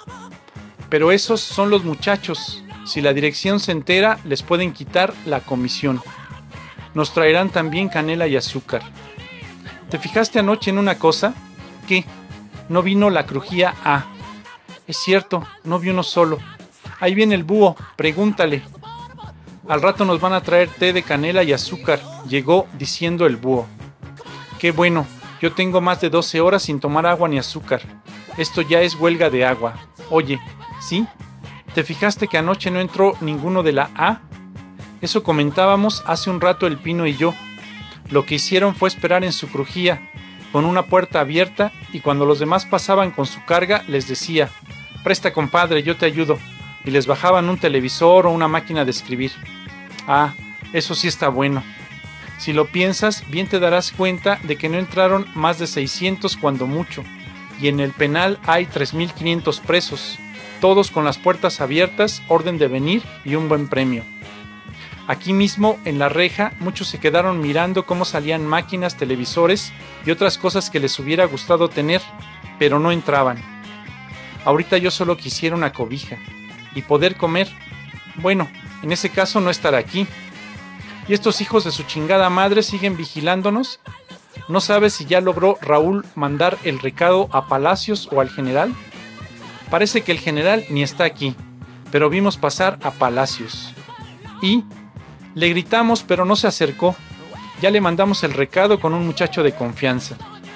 Pero esos son los muchachos. Si la dirección se entera, les pueden quitar la comisión. Nos traerán también canela y azúcar. ¿Te fijaste anoche en una cosa? ¿Qué? No vino la crujía A. Es cierto, no vi uno solo. Ahí viene el búho, pregúntale. Al rato nos van a traer té de canela y azúcar, llegó diciendo el búho. Qué bueno, yo tengo más de doce horas sin tomar agua ni azúcar. Esto ya es huelga de agua. Oye, ¿sí? ¿Te fijaste que anoche no entró ninguno de la A? Eso comentábamos hace un rato el Pino y yo. Lo que hicieron fue esperar en su crujía, con una puerta abierta, y cuando los demás pasaban con su carga, les decía, presta compadre, yo te ayudo, y les bajaban un televisor o una máquina de escribir. Ah, eso sí está bueno. Si lo piensas, bien te darás cuenta de que no entraron más de seiscientos cuando mucho, y en el penal hay tres mil quinientos presos, todos con las puertas abiertas, orden de venir y un buen premio. Aquí mismo, en la reja, muchos se quedaron mirando cómo salían máquinas, televisores y otras cosas que les hubiera gustado tener, pero no entraban. Ahorita yo solo quisiera una cobija y poder comer. Bueno, en ese caso no estar aquí. ¿Y estos hijos de su chingada madre siguen vigilándonos? ¿No sabes si ya logró Raúl mandar el recado a Palacios o al general? Parece que el general ni está aquí, pero vimos pasar a Palacios. Y le gritamos, pero no se acercó. Ya le mandamos el recado con un muchacho de confianza.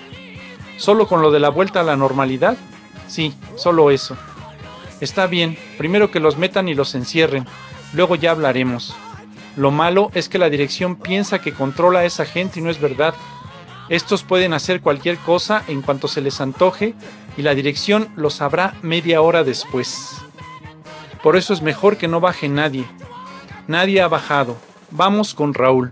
¿Solo con lo de la vuelta a la normalidad? Sí, solo eso. Está bien, primero que los metan y los encierren, luego ya hablaremos. Lo malo es que la dirección piensa que controla a esa gente y no es verdad. Estos pueden hacer cualquier cosa en cuanto se les antoje y la dirección lo sabrá media hora después. Por eso es mejor que no baje nadie. Nadie ha bajado. Vamos con Raúl.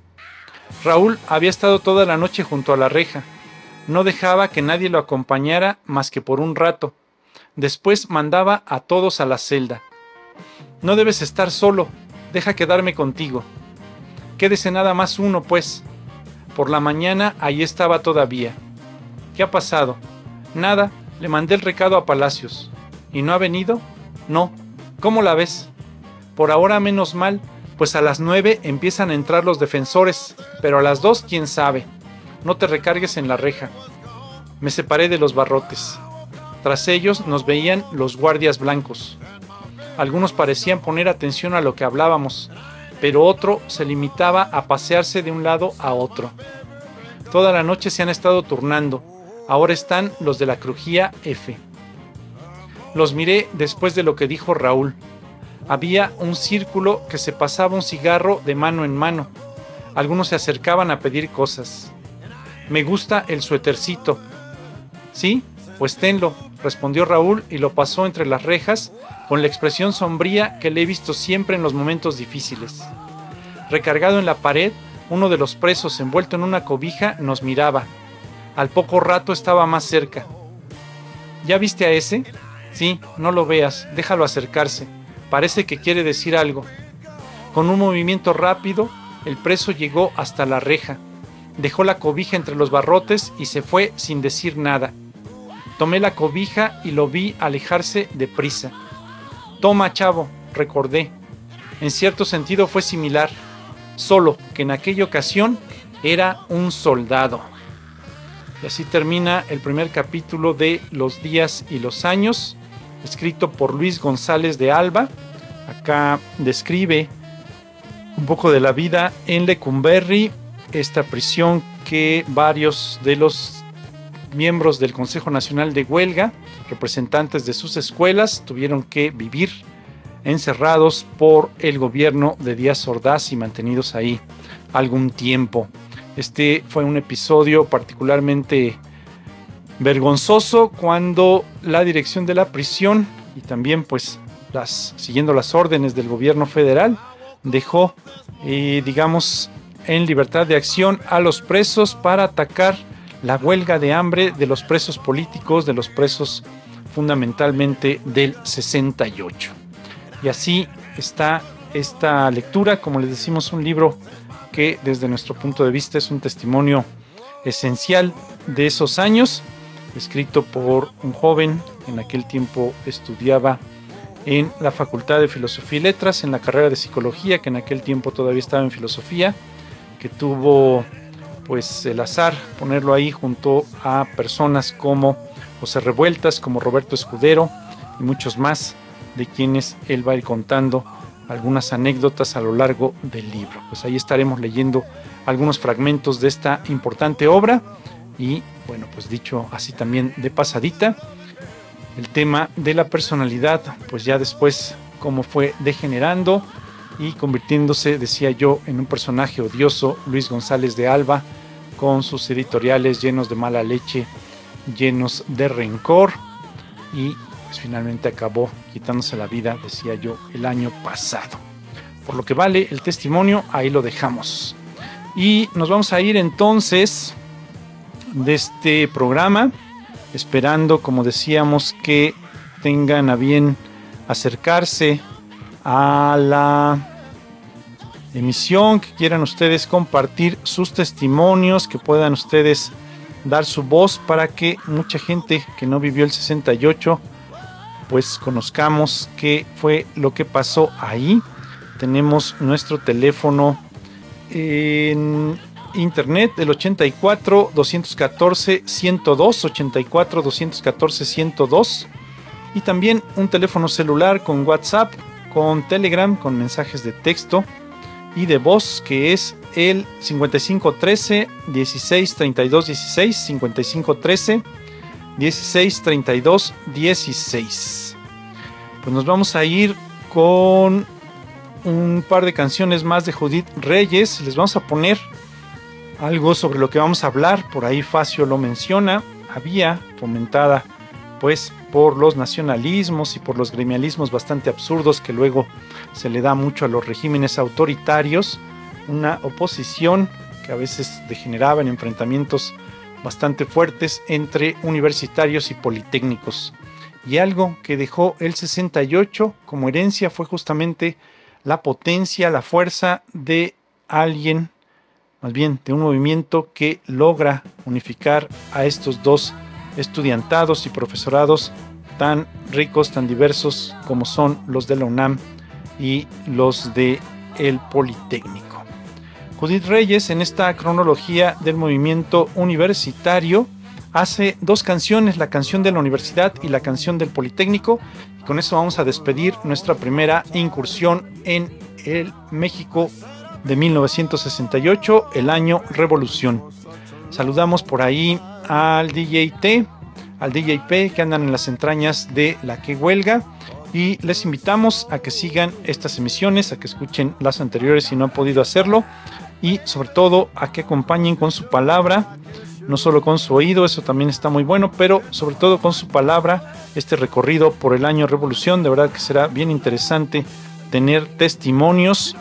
Raúl había estado toda la noche junto a la reja. No dejaba que nadie lo acompañara más que por un rato. Después mandaba a todos a la celda. No debes estar solo. Deja quedarme contigo. Quédese nada más uno, pues. Por la mañana ahí estaba todavía. ¿Qué ha pasado? Nada, le mandé el recado a Palacios. ¿Y no ha venido? No. ¿Cómo la ves? Por ahora menos mal, pues a las nueve empiezan a entrar los defensores, pero a las dos quién sabe. No te recargues en la reja. Me separé de los barrotes. Tras ellos nos veían los guardias blancos. Algunos parecían poner atención a lo que hablábamos, pero otro se limitaba a pasearse de un lado a otro. Toda la noche se han estado turnando. Ahora están los de la crujía F. Los miré después de lo que dijo Raúl. Había un círculo que se pasaba un cigarro de mano en mano. Algunos se acercaban a pedir cosas. Me gusta el suétercito. ¿Sí? Pues tenlo, respondió Raúl y lo pasó entre las rejas con la expresión sombría que le he visto siempre en los momentos difíciles. Recargado en la pared, uno de los presos envuelto en una cobija nos miraba. Al poco rato estaba más cerca. ¿Ya viste a ese? Sí, no lo veas, déjalo acercarse. Parece que quiere decir algo. Con un movimiento rápido, el preso llegó hasta la reja. Dejó la cobija entre los barrotes y se fue sin decir nada. Tomé la cobija y lo vi alejarse deprisa. Toma, chavo, recordé. En cierto sentido fue similar, solo que en aquella ocasión era un soldado. Y así termina el primer capítulo de Los días y los años, escrito por Luis González de Alba. Acá describe un poco de la vida en Lecumberri, esta prisión que varios de los miembros del Consejo Nacional de Huelga, representantes de sus escuelas, tuvieron que vivir encerrados por el gobierno de Díaz Ordaz y mantenidos ahí algún tiempo. Este fue un episodio particularmente vergonzoso cuando la dirección de la prisión y también pues las, siguiendo las órdenes del gobierno federal, dejó eh, digamos en libertad de acción a los presos para atacar la huelga de hambre de los presos políticos, de los presos fundamentalmente del sesenta y ocho. Y así está esta lectura, como les decimos, un libro que desde nuestro punto de vista es un testimonio esencial de esos años, escrito por un joven que en aquel tiempo estudiaba en la Facultad de Filosofía y Letras, en la carrera de Psicología, que en aquel tiempo todavía estaba en Filosofía, que tuvo pues el azar ponerlo ahí junto a personas como José Revueltas, como Roberto Escudero y muchos más, de quienes él va a ir contando algunas anécdotas a lo largo del libro. Pues ahí estaremos leyendo algunos fragmentos de esta importante obra y bueno, pues dicho así también de pasadita, el tema de la personalidad, pues ya después cómo fue degenerando y convirtiéndose, decía yo, en un personaje odioso, Luis González de Alba, con sus editoriales llenos de mala leche, llenos de rencor, y pues finalmente acabó quitándose la vida, decía yo, el año pasado. Por lo que vale el testimonio, ahí lo dejamos. Y nos vamos a ir entonces de este programa, esperando, como decíamos, que tengan a bien acercarse a la emisión, que quieran ustedes compartir sus testimonios, que puedan ustedes dar su voz para que mucha gente que no vivió el sesenta y ocho pues conozcamos qué fue lo que pasó ahí. Tenemos nuestro teléfono en internet, el ochenta y cuatro, doscientos catorce, ciento dos, ochenta y cuatro, doscientos catorce, ciento dos, y también un teléfono celular con WhatsApp, con Telegram, con mensajes de texto y de voz, que es el cincuenta y cinco trece, dieciséis treinta y dos dieciséis, cincuenta y cinco trece, dieciséis treinta y dos dieciséis. Pues nos vamos a ir con un par de canciones más de Judith Reyes. Les vamos a poner algo sobre lo que vamos a hablar, por ahí Facio lo menciona, había fomentada pues por los nacionalismos y por los gremialismos bastante absurdos que luego se le da mucho a los regímenes autoritarios, una oposición que a veces degeneraba en enfrentamientos bastante fuertes entre universitarios y politécnicos. Y algo que dejó el sesenta y ocho como herencia fue justamente la potencia, la fuerza de alguien, más bien de un movimiento que logra unificar a estos dos estudiantados y profesorados tan ricos, tan diversos como son los de la UNAM y los de el Politécnico. Judith Reyes, en esta cronología del movimiento universitario, hace dos canciones, la canción de la universidad y la canción del Politécnico, y con eso vamos a despedir nuestra primera incursión en el México de mil novecientos sesenta y ocho, el año Revolución. Saludamos por ahí al D J T, al D J P, que andan en las entrañas de La Que Huelga, y les invitamos a que sigan estas emisiones, a que escuchen las anteriores si no han podido hacerlo, y sobre todo a que acompañen con su palabra, no solo con su oído, eso también está muy bueno, pero sobre todo con su palabra, este recorrido por el año Revolución. De verdad que será bien interesante tener testimonios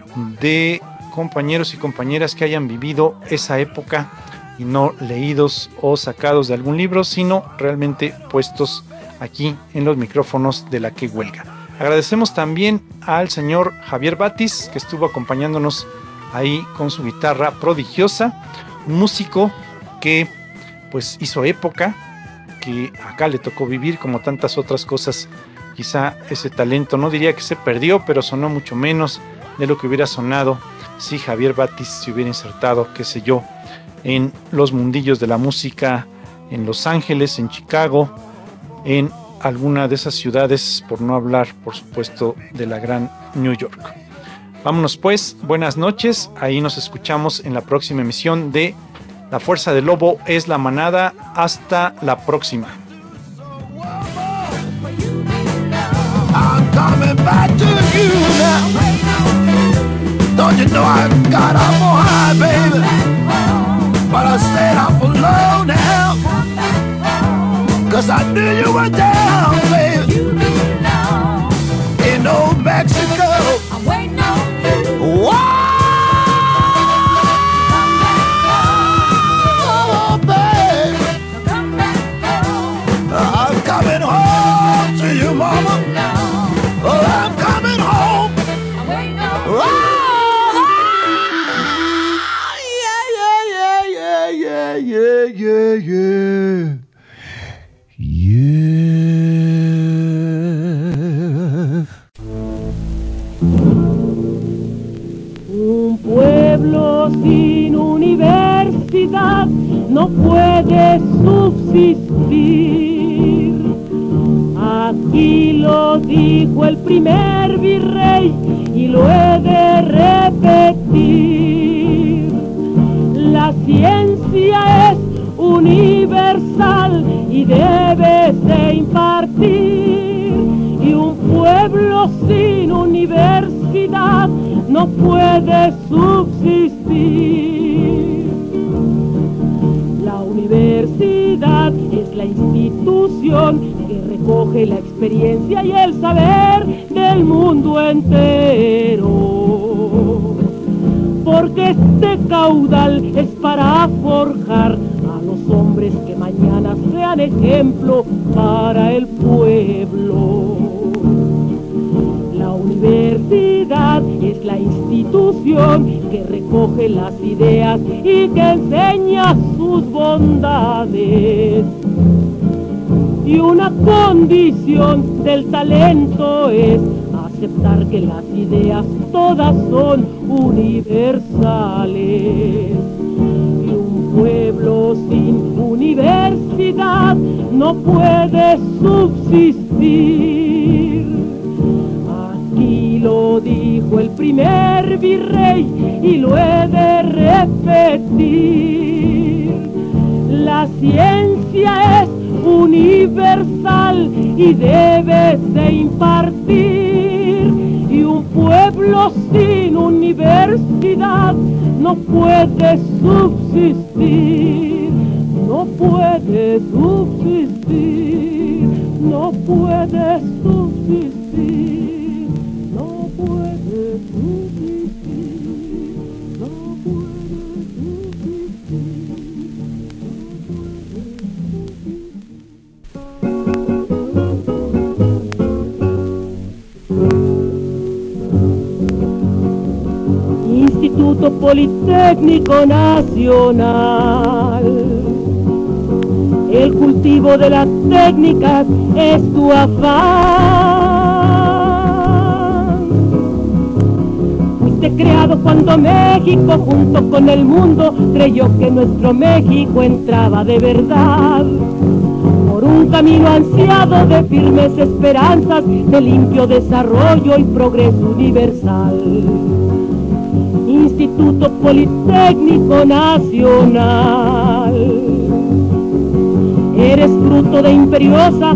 de compañeros y compañeras que hayan vivido esa época y no leídos o sacados de algún libro, sino realmente puestos aquí en los micrófonos de La Que Huelga. Agradecemos también al señor Javier Batis, que estuvo acompañándonos ahí con su guitarra prodigiosa, un músico que pues hizo época, que acá le tocó vivir como tantas otras cosas. Quizá ese talento, no diría que se perdió, pero sonó mucho menos de lo que hubiera sonado si Javier Batis se hubiera insertado, qué sé yo, en los mundillos de la música en Los Ángeles, en Chicago, en alguna de esas ciudades, por no hablar, por supuesto, de la gran New York. Vámonos pues, buenas noches, ahí nos escuchamos en la próxima emisión de La Fuerza del Lobo es la Manada. Hasta la próxima. I'm coming back to you now. Don't you know I got up on high, baby? But I stayed up alone now. Cause I knew you were down, baby. In old Mexico. I'm waiting on you. Whoa, baby. yeah, yeah. Yeah. Un pueblo sin universidad no puede subsistir. Aquí lo dijo el primer virrey y lo he de repetir. La ciencia es universal y debe de impartir. Y un pueblo sin universidad no puede subsistir. La universidad es la institución que recoge la experiencia y el saber del mundo entero. Porque este caudal es para forjar a los hombres que mañana sean ejemplo para el pueblo. La universidad es la institución que recoge las ideas y que enseña sus bondades. Y una condición del talento es aceptar que las ideas todas son universales. Y un pueblo sin universidad no puede subsistir. Aquí lo dijo el primer virrey y lo he de repetir. La ciencia es universal y debe de impartir. Y un pueblo sin universidad no puede subsistir. No puede subsistir. No puede subsistir. No puede subsistir. No puede subsistir. Instituto Politécnico Nacional. El cultivo de las técnicas es tu afán. Fuiste creado cuando México junto con el mundo creyó que nuestro México entraba de verdad por un camino ansiado de firmes esperanzas, de limpio desarrollo y progreso universal. Instituto Politécnico Nacional. Eres fruto de imperiosa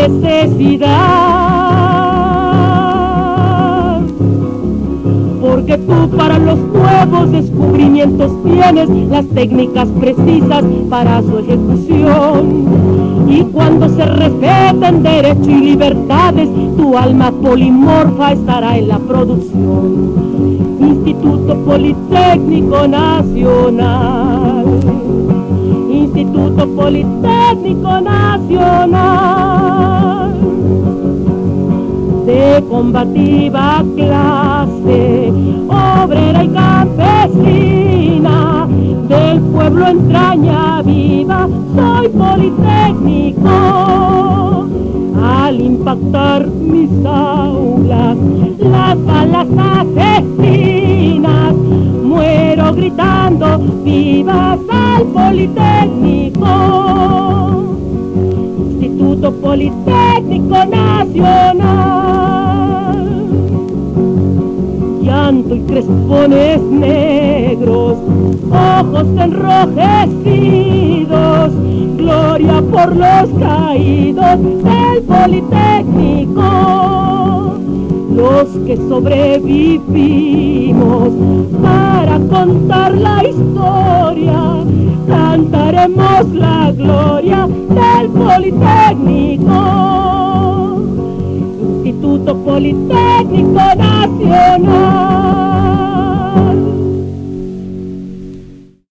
necesidad, porque tú para los nuevos descubrimientos tienes las técnicas precisas para su ejecución. Y cuando se respeten derechos y libertades, tu alma polimorfa estará en la producción. Instituto Politécnico Nacional. Instituto Politécnico Nacional. De combativa clase, obrera y campesina, del pueblo entraña viva, soy politécnico. Al impactar mis aulas, las balas asesinas, muero gritando, ¡vivas al Politécnico! Instituto Politécnico Nacional. Llanto y crespones negros, ojos enrojecidos, gloria por los caídos del Politécnico. Los que sobrevivimos para contar la historia, cantaremos la gloria del Politécnico. Instituto Politécnico Nacional.